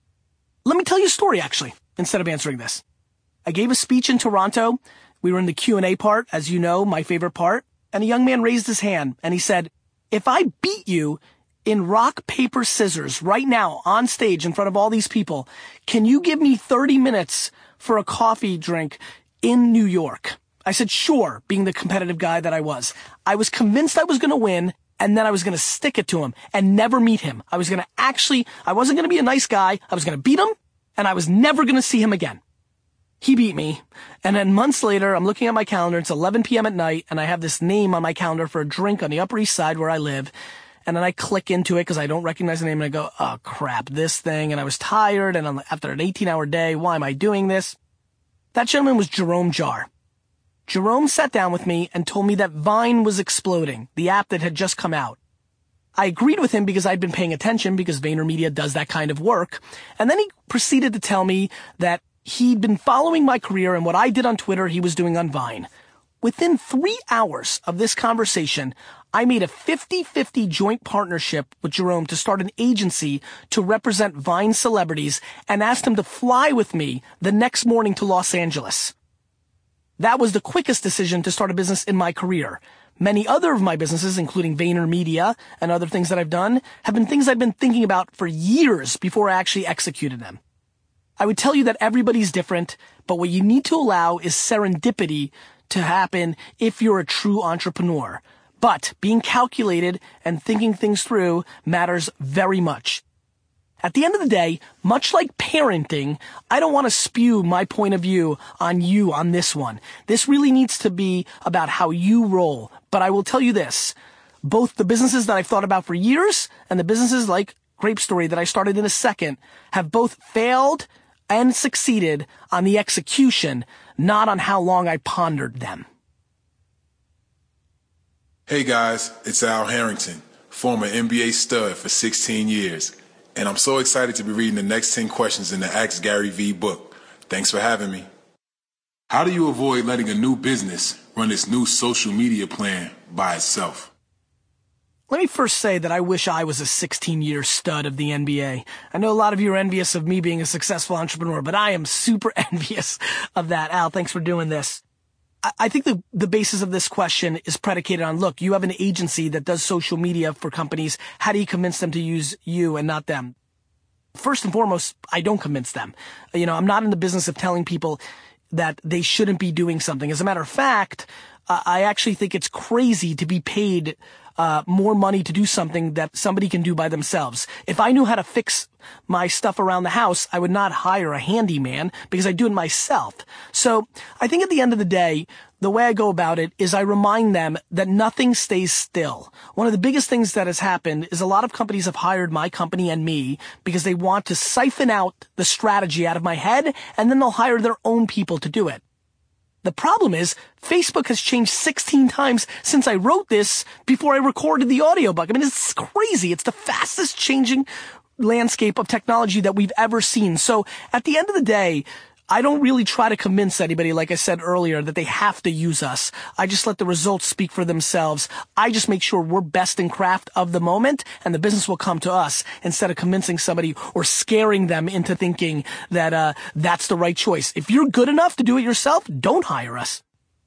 Let me tell you a story, actually, instead of answering this. I gave a speech in Toronto. We were in the Q and A part, as you know, my favorite part, and a young man raised his hand and he said, if I beat you in rock, paper, scissors right now on stage in front of all these people, can you give me thirty minutes for a coffee drink in New York? I said, sure, being the competitive guy that I was. I was convinced I was going to win, and then I was going to stick it to him and never meet him. I was going to actually, I wasn't going to be a nice guy. I was going to beat him, and I was never going to see him again. He beat me, and then months later, I'm looking at my calendar. It's eleven p.m. at night, and I have this name on my calendar for a drink on the Upper East Side where I live, and then I click into it because I don't recognize the name, and I go, oh, crap, this thing, and I was tired, and I'm, after an eighteen-hour day, why am I doing this? That gentleman was Jerome Jarre. Jerome sat down with me and told me that Vine was exploding, the app that had just come out. I agreed with him because I'd been paying attention because VaynerMedia does that kind of work. And then he proceeded to tell me that he'd been following my career and what I did on Twitter, he was doing on Vine. Within three hours of this conversation, I made a fifty-fifty joint partnership with Jerome to start an agency to represent Vine celebrities and asked him to fly with me the next morning to Los Angeles. That was the quickest decision to start a business in my career. Many other of my businesses, including VaynerMedia and other things that I've done, have been things I've been thinking about for years before I actually executed them. I would tell you that everybody's different, but what you need to allow is serendipity to happen if you're a true entrepreneur. But being calculated and thinking things through matters very much. At the end of the day, much like parenting, I don't want to spew my point of view on you on this one. This really needs to be about how you roll. But I will tell you this, both the businesses that I've thought about for years and the businesses like Grape Story that I started in a second have both failed and succeeded on the execution, not on how long I pondered them. Hey guys, it's Al Harrington, former N B A stud for sixteen years. And I'm so excited to be reading the next ten questions in the Ask Gary V book. Thanks for having me. How do you avoid letting a new business run its new social media plan by itself? Let me first say that I wish I was a sixteen-year stud of the N B A. I know a lot of you are envious of me being a successful entrepreneur, but I am super envious of that. Al, thanks for doing this. I think the, the basis of this question is predicated on, look, you have an agency that does social media for companies. How do you convince them to use you and not them? First and foremost, I don't convince them. You know, I'm not in the business of telling people that they shouldn't be doing something. As a matter of fact, Uh, I actually think it's crazy to be paid uh, more money to do something that somebody can do by themselves. If I knew how to fix my stuff around the house, I would not hire a handyman because I do it myself. So I think at the end of the day, the way I go about it is I remind them that nothing stays still. One of the biggest things that has happened is a lot of companies have hired my company and me because they want to siphon out the strategy out of my head, and then they'll hire their own people to do it. The problem is Facebook has changed sixteen times since I wrote this before I recorded the audiobook. I mean, it's crazy. It's the fastest changing landscape of technology that we've ever seen. So at the end of the day, I don't really try to convince anybody, like I said earlier, that they have to use us. I just let the results speak for themselves. I just make sure we're best in craft of the moment, and the business will come to us instead of convincing somebody or scaring them into thinking that uh that's the right choice. If you're good enough to do it yourself, don't hire us.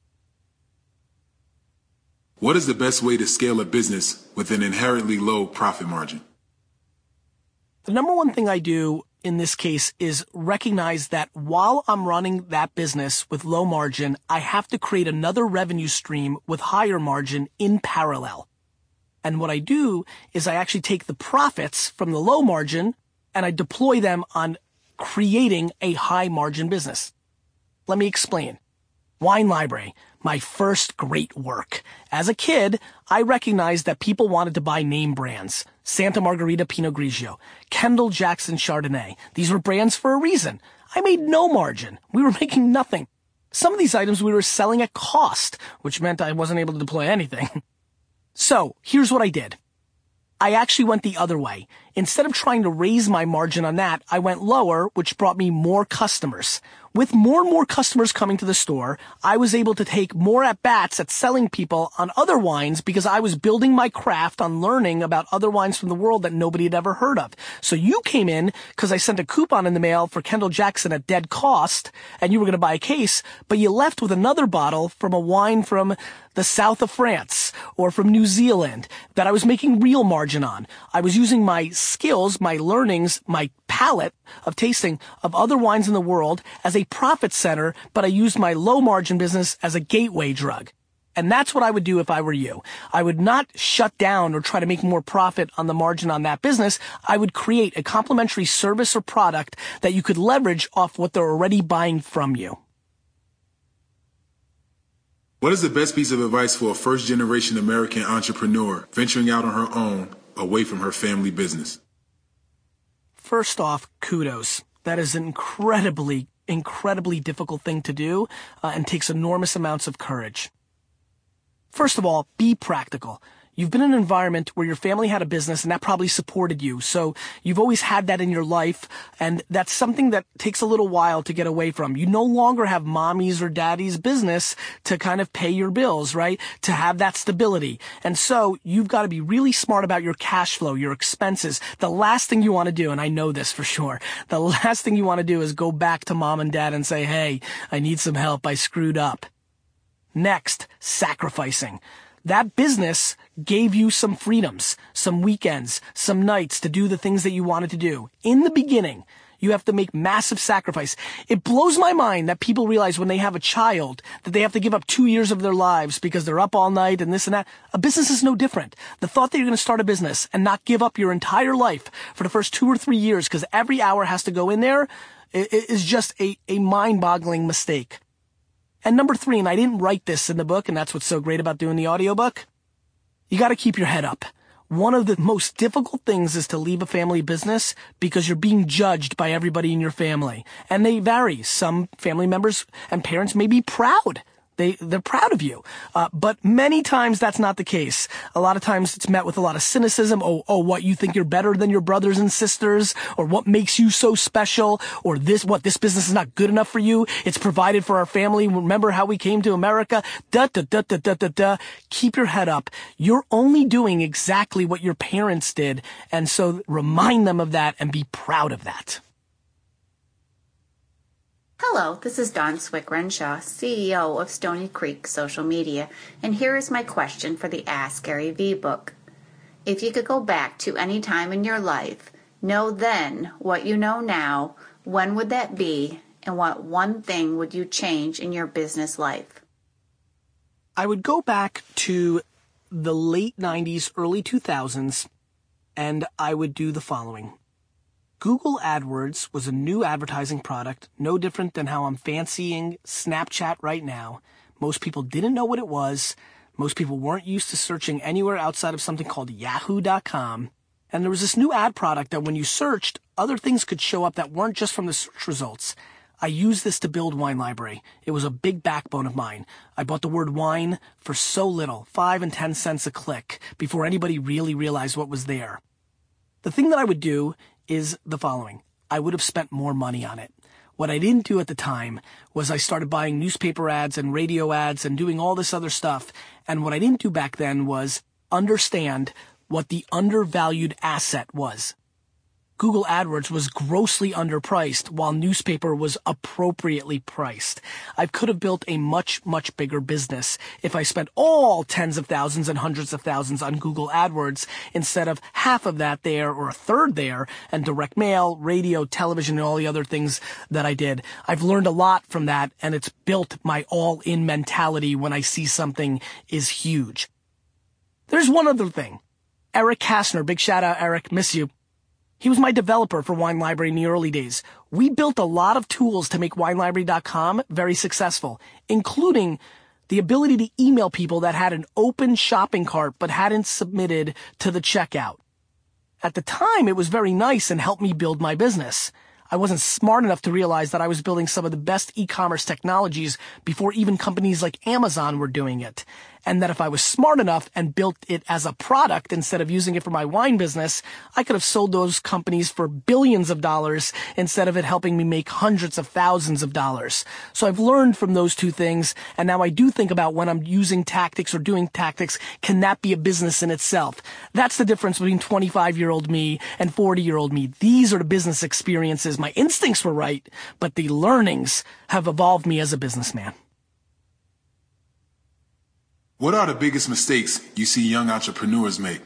What is the best way to scale a business with an inherently low profit margin? The number one thing I do in this case is recognize that while I'm running that business with low margin, I have to create another revenue stream with higher margin in parallel. And what I do is I actually take the profits from the low margin and I deploy them on creating a high margin business. Let me explain. Wine Library, my first great work. As a kid, I recognized that people wanted to buy name brands. Santa Margherita Pinot Grigio, Kendall Jackson Chardonnay. These were brands for a reason. I made no margin. We were making nothing. Some of these items we were selling at cost, which meant I wasn't able to deploy anything. So here's what I did. I actually went the other way. Instead of trying to raise my margin on that, I went lower, which brought me more customers. With more and more customers coming to the store, I was able to take more at-bats at selling people on other wines because I was building my craft on learning about other wines from the world that nobody had ever heard of. So you came in because I sent a coupon in the mail for Kendall Jackson at dead cost, and you were going to buy a case, but you left with another bottle from a wine from the south of France or from New Zealand that I was making real margin on. I was using my skills, my learnings, my palette of tasting of other wines in the world as a profit center, but I used my low margin business as a gateway drug. And that's what I would do if I were you. I would not shut down or try to make more profit on the margin on that business. I would create a complementary service or product that you could leverage off what they're already buying from you. What is the best piece of advice for a first-generation American entrepreneur venturing out on her own, away from her family business? First off, kudos. That is an incredibly, incredibly difficult thing to do uh, and takes enormous amounts of courage. First of all, be practical. You've been in an environment where your family had a business and that probably supported you. So you've always had that in your life, and that's something that takes a little while to get away from. You no longer have mommy's or daddy's business to kind of pay your bills, right? To have that stability. And so you've got to be really smart about your cash flow, your expenses. The last thing you want to do, and I know this for sure, the last thing you want to do is go back to mom and dad and say, hey, I need some help. I screwed up. Next, sacrificing. That business gave you some freedoms, some weekends, some nights to do the things that you wanted to do. In the beginning, you have to make massive sacrifice. It blows my mind that people realize when they have a child that they have to give up two years of their lives because they're up all night and this and that. A business is no different. The thought that you're going to start a business and not give up your entire life for the first two or three years because every hour has to go in there is just a, a mind-boggling mistake. And number three, and I didn't write this in the book, and that's what's so great about doing the audiobook, you got to keep your head up. One of the most difficult things is to leave a family business because you're being judged by everybody in your family. And they vary. Some family members and parents may be proud. They, they're proud of you. Uh, but many times that's not the case. A lot of times it's met with a lot of cynicism. Oh, oh, what, you think you're better than your brothers and sisters? Or what makes you so special? Or this, what, this business is not good enough for you? It's provided for our family. Remember how we came to America? Da, da, da, da, da, da, da. Keep your head up. You're only doing exactly what your parents did. And so remind them of that and be proud of that. Hello, this is Dawn Swick Renshaw, C E O of Stony Creek Social Media, and here is my question for the Ask Gary Vee book. If you could go back to any time in your life, know then what you know now, when would that be, and what one thing would you change in your business life? I would go back to the late nineties, early two thousands, and I would do the following. Google AdWords was a new advertising product, no different than how I'm fancying Snapchat right now. Most people didn't know what it was. Most people weren't used to searching anywhere outside of something called yahoo dot com. And there was this new ad product that when you searched, other things could show up that weren't just from the search results. I used this to build Wine Library. It was a big backbone of mine. I bought the word wine for so little, five and ten cents a click, before anybody really realized what was there. The thing that I would do is the following. I would have spent more money on it. What I didn't do at the time was I started buying newspaper ads and radio ads and doing all this other stuff. And what I didn't do back then was understand what the undervalued asset was. Google AdWords was grossly underpriced while newspaper was appropriately priced. I could have built a much, much bigger business if I spent all tens of thousands and hundreds of thousands on Google AdWords instead of half of that there or a third there and direct mail, radio, television, and all the other things that I did. I've learned a lot from that, and it's built my all-in mentality when I see something is huge. There's one other thing. Eric Kastner, big shout out, Eric, miss you. He was my developer for Wine Library in the early days. We built a lot of tools to make wine library dot com very successful, including the ability to email people that had an open shopping cart but hadn't submitted to the checkout. At the time, it was very nice and helped me build my business. I wasn't smart enough to realize that I was building some of the best e-commerce technologies before even companies like Amazon were doing it. And that if I was smart enough and built it as a product instead of using it for my wine business, I could have sold those companies for billions of dollars instead of it helping me make hundreds of thousands of dollars. So I've learned from those two things, and now I do think about when I'm using tactics or doing tactics, can that be a business in itself? That's the difference between twenty-five-year-old me and forty-year-old me. These are the business experiences. My instincts were right, but the learnings have evolved me as a businessman. What are the biggest mistakes you see young entrepreneurs make?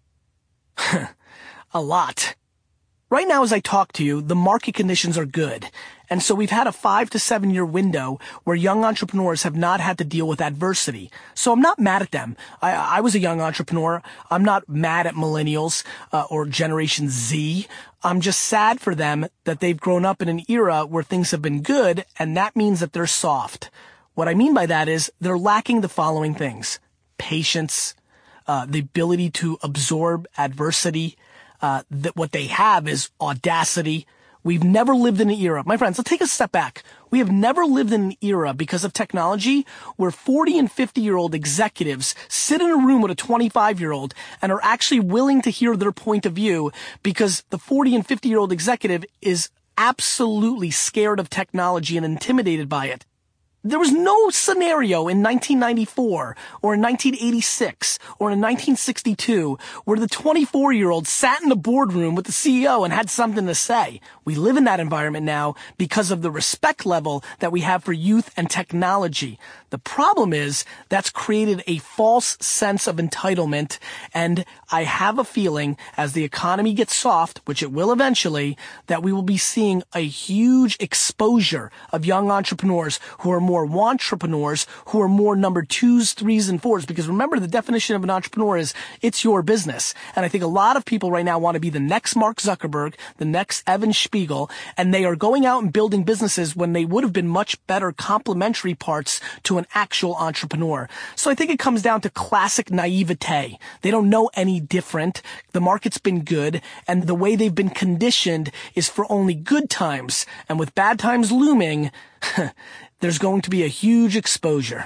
A lot. Right now, as I talk to you, the market conditions are good. And so we've had a five to seven year window where young entrepreneurs have not had to deal with adversity. So I'm not mad at them. I, I was a young entrepreneur. I'm not mad at millennials uh, or Generation Z. I'm just sad for them that they've grown up in an era where things have been good, and that means that they're soft. What I mean by that is they're lacking the following things: patience, uh, the ability to absorb adversity. Uh, that what they have is audacity. We've never lived in an era. My friends, let's take a step back. We have never lived in an era because of technology where forty and fifty year old executives sit in a room with a twenty-five year old and are actually willing to hear their point of view because the forty and fifty year old executive is absolutely scared of technology and intimidated by it. There was no scenario in nineteen ninety-four or in nineteen eighty-six or in nineteen sixty-two where the twenty-four year old sat in a boardroom with the C E O and had something to say. We live in that environment now because of the respect level that we have for youth and technology. The problem is that's created a false sense of entitlement, and I have a feeling as the economy gets soft, which it will eventually, that we will be seeing a huge exposure of young entrepreneurs who are more wantrepreneurs, who are more number twos, threes, and fours. Because remember, the definition of an entrepreneur is it's your business. And I think a lot of people right now want to be the next Mark Zuckerberg, the next Evan Spiegel, and they are going out and building businesses when they would have been much better complementary parts to an actual entrepreneur. So I think it comes down to classic naivete. They don't know any different. The market's been good, and the way they've been conditioned is for only good times. And with bad times looming, there's going to be a huge exposure.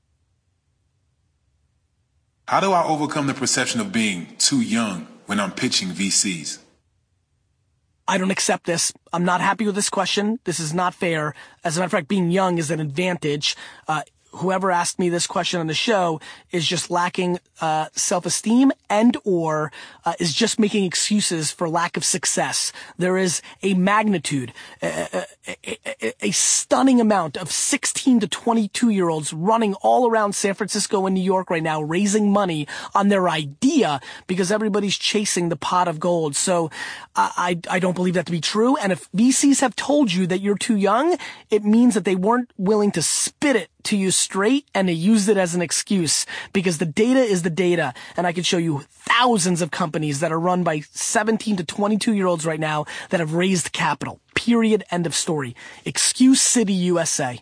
How do I overcome the perception of being too young when I'm pitching V Cs? I don't accept this. I'm not happy with this question. This is not fair. As a matter of fact, being young is an advantage. Uh, whoever asked me this question on the show is just lacking uh, self-esteem and or uh, is just making excuses for lack of success. There is a magnitude, a, a, a, a stunning amount of sixteen to twenty-two year olds running all around San Francisco and New York right now, raising money on their idea because everybody's chasing the pot of gold. So I, I, I don't believe that to be true. And if V Cs have told you that you're too young, it means that they weren't willing to spit it to you straight and they used it as an excuse, because the data is the data. And I could show you thousands of companies that are run by seventeen to twenty-two year olds right now that have raised capital. Period. End of story. Excuse City, U S A.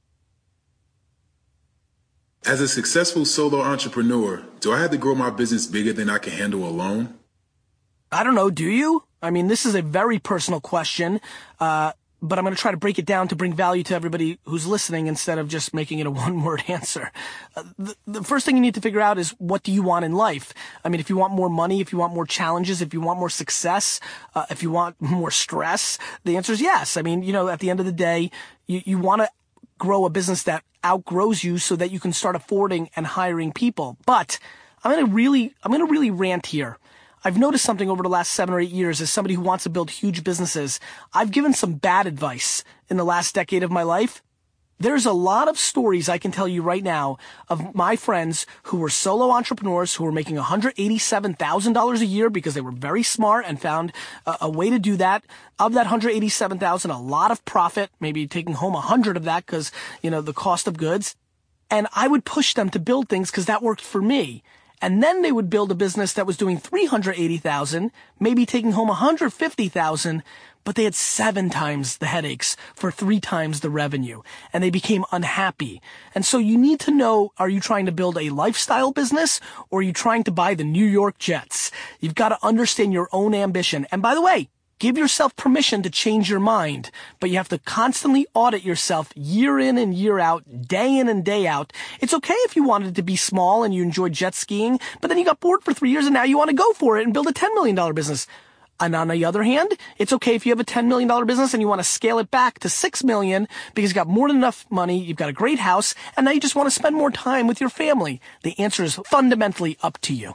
As a successful solo entrepreneur, do I have to grow my business bigger than I can handle alone? I don't know. Do you? I mean, this is a very personal question. Uh, But I'm going to try to break it down to bring value to everybody who's listening instead of just making it a one-word answer. Uh, the, the first thing you need to figure out is, what do you want in life? I mean, if you want more money, if you want more challenges, if you want more success, uh, if you want more stress, the answer is yes. I mean, you know, at the end of the day, you, you want to grow a business that outgrows you so that you can start affording and hiring people. But I'm going to really, I'm going to really rant here. I've noticed something over the last seven or eight years as somebody who wants to build huge businesses. I've given some bad advice in the last decade of my life. There's a lot of stories I can tell you right now of my friends who were solo entrepreneurs who were making one hundred eighty-seven thousand dollars a year because they were very smart and found a, a way to do that. Of that one hundred eighty-seven thousand dollars, a lot of profit, maybe taking home one hundred of that because, you know, the cost of goods. And I would push them to build things because that worked for me. And then they would build a business that was doing three hundred eighty thousand dollars, maybe taking home one hundred fifty thousand dollars, but they had seven times the headaches for three times the revenue, and they became unhappy. And so you need to know, are you trying to build a lifestyle business, or are you trying to buy the New York Jets? You've got to understand your own ambition. And by the way, give yourself permission to change your mind, but you have to constantly audit yourself year in and year out, day in and day out. It's okay if you wanted to be small and you enjoyed jet skiing, but then you got bored for three years and now you want to go for it and build a ten million dollars business. And on the other hand, it's okay if you have a ten million dollars business and you want to scale it back to six million dollars because you've got more than enough money, you've got a great house, and now you just want to spend more time with your family. The answer is fundamentally up to you.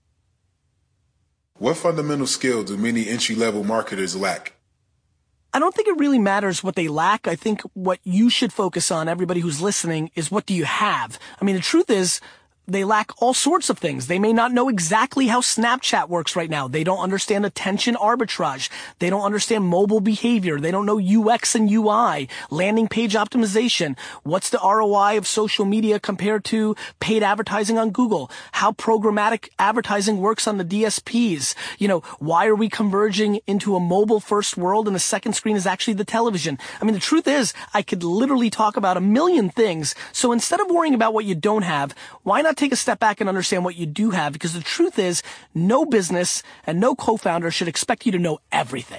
What fundamental skill do many entry-level marketers lack? I don't think it really matters what they lack. I think what you should focus on, everybody who's listening, is what do you have? I mean, the truth is, they lack all sorts of things. They may not know exactly how Snapchat works right now. They don't understand attention arbitrage. They don't understand mobile behavior. They don't know U X and U I, landing page optimization. What's the R O I of social media compared to paid advertising on Google? How programmatic advertising works on the D S Ps. You know, why are we converging into a mobile first world and the second screen is actually the television? I mean, the truth is, I could literally talk about a million things. So instead of worrying about what you don't have, why not take a step back and understand what you do have? Because the truth is, no business and no co-founder should expect you to know everything.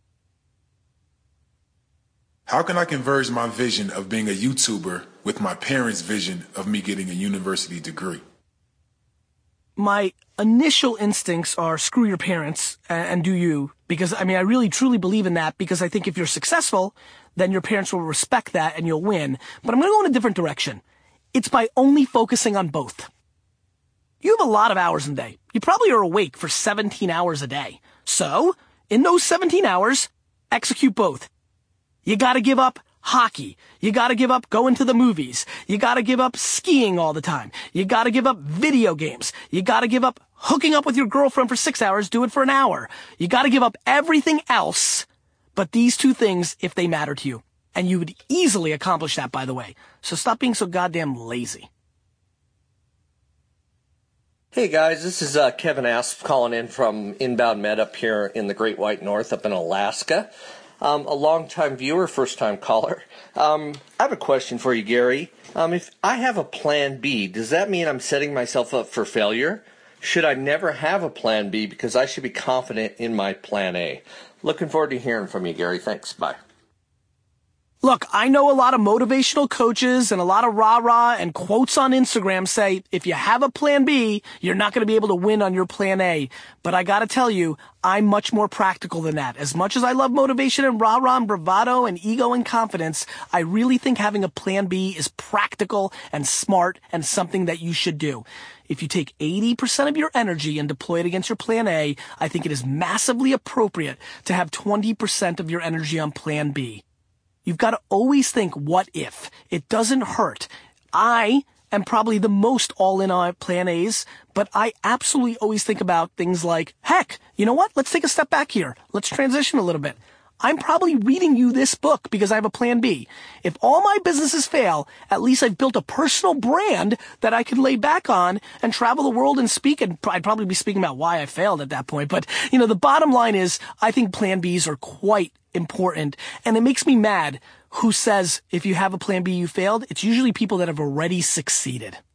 How can I converge my vision of being a YouTuber with my parents' vision of me getting a university degree? My initial instincts are screw your parents and do you. Because, I mean, I really truly believe in that, because I think if you're successful, then your parents will respect that and you'll win. But I'm going to go in a different direction. It's by only focusing on both. You have a lot of hours in a day. You probably are awake for seventeen hours a day. So, in those seventeen hours, execute both. You gotta give up hockey. You gotta give up going to the movies. You gotta give up skiing all the time. You gotta give up video games. You gotta give up hooking up with your girlfriend for six hours, do it for an hour. You gotta give up everything else but these two things if they matter to you. And you would easily accomplish that, by the way. So stop being so goddamn lazy. Hey guys, this is uh, Kevin Asp calling in from Inbound Med up here in the Great White North up in Alaska. Um, a long-time viewer, first-time caller. Um, I have a question for you, Gary. Um, if I have a plan B, does that mean I'm setting myself up for failure? Should I never have a plan B because I should be confident in my plan A? Looking forward to hearing from you, Gary. Thanks. Bye. Look, I know a lot of motivational coaches and a lot of rah-rah and quotes on Instagram say, if you have a plan B, you're not going to be able to win on your plan A. But I got to tell you, I'm much more practical than that. As much as I love motivation and rah-rah and bravado and ego and confidence, I really think having a plan B is practical and smart and something that you should do. If you take eighty percent of your energy and deploy it against your plan A, I think it is massively appropriate to have twenty percent of your energy on plan B. You've got to always think, what if? It doesn't hurt. I am probably the most all in on plan A's, but I absolutely always think about things like, heck, you know what? Let's take a step back here. Let's transition a little bit. I'm probably reading you this book because I have a plan B. If all my businesses fail, at least I've built a personal brand that I could lay back on and travel the world and speak. And I'd probably be speaking about why I failed at that point. But, you know, the bottom line is I think plan Bs are quite important. And it makes me mad who says if you have a plan B, you failed. It's usually people that have already succeeded.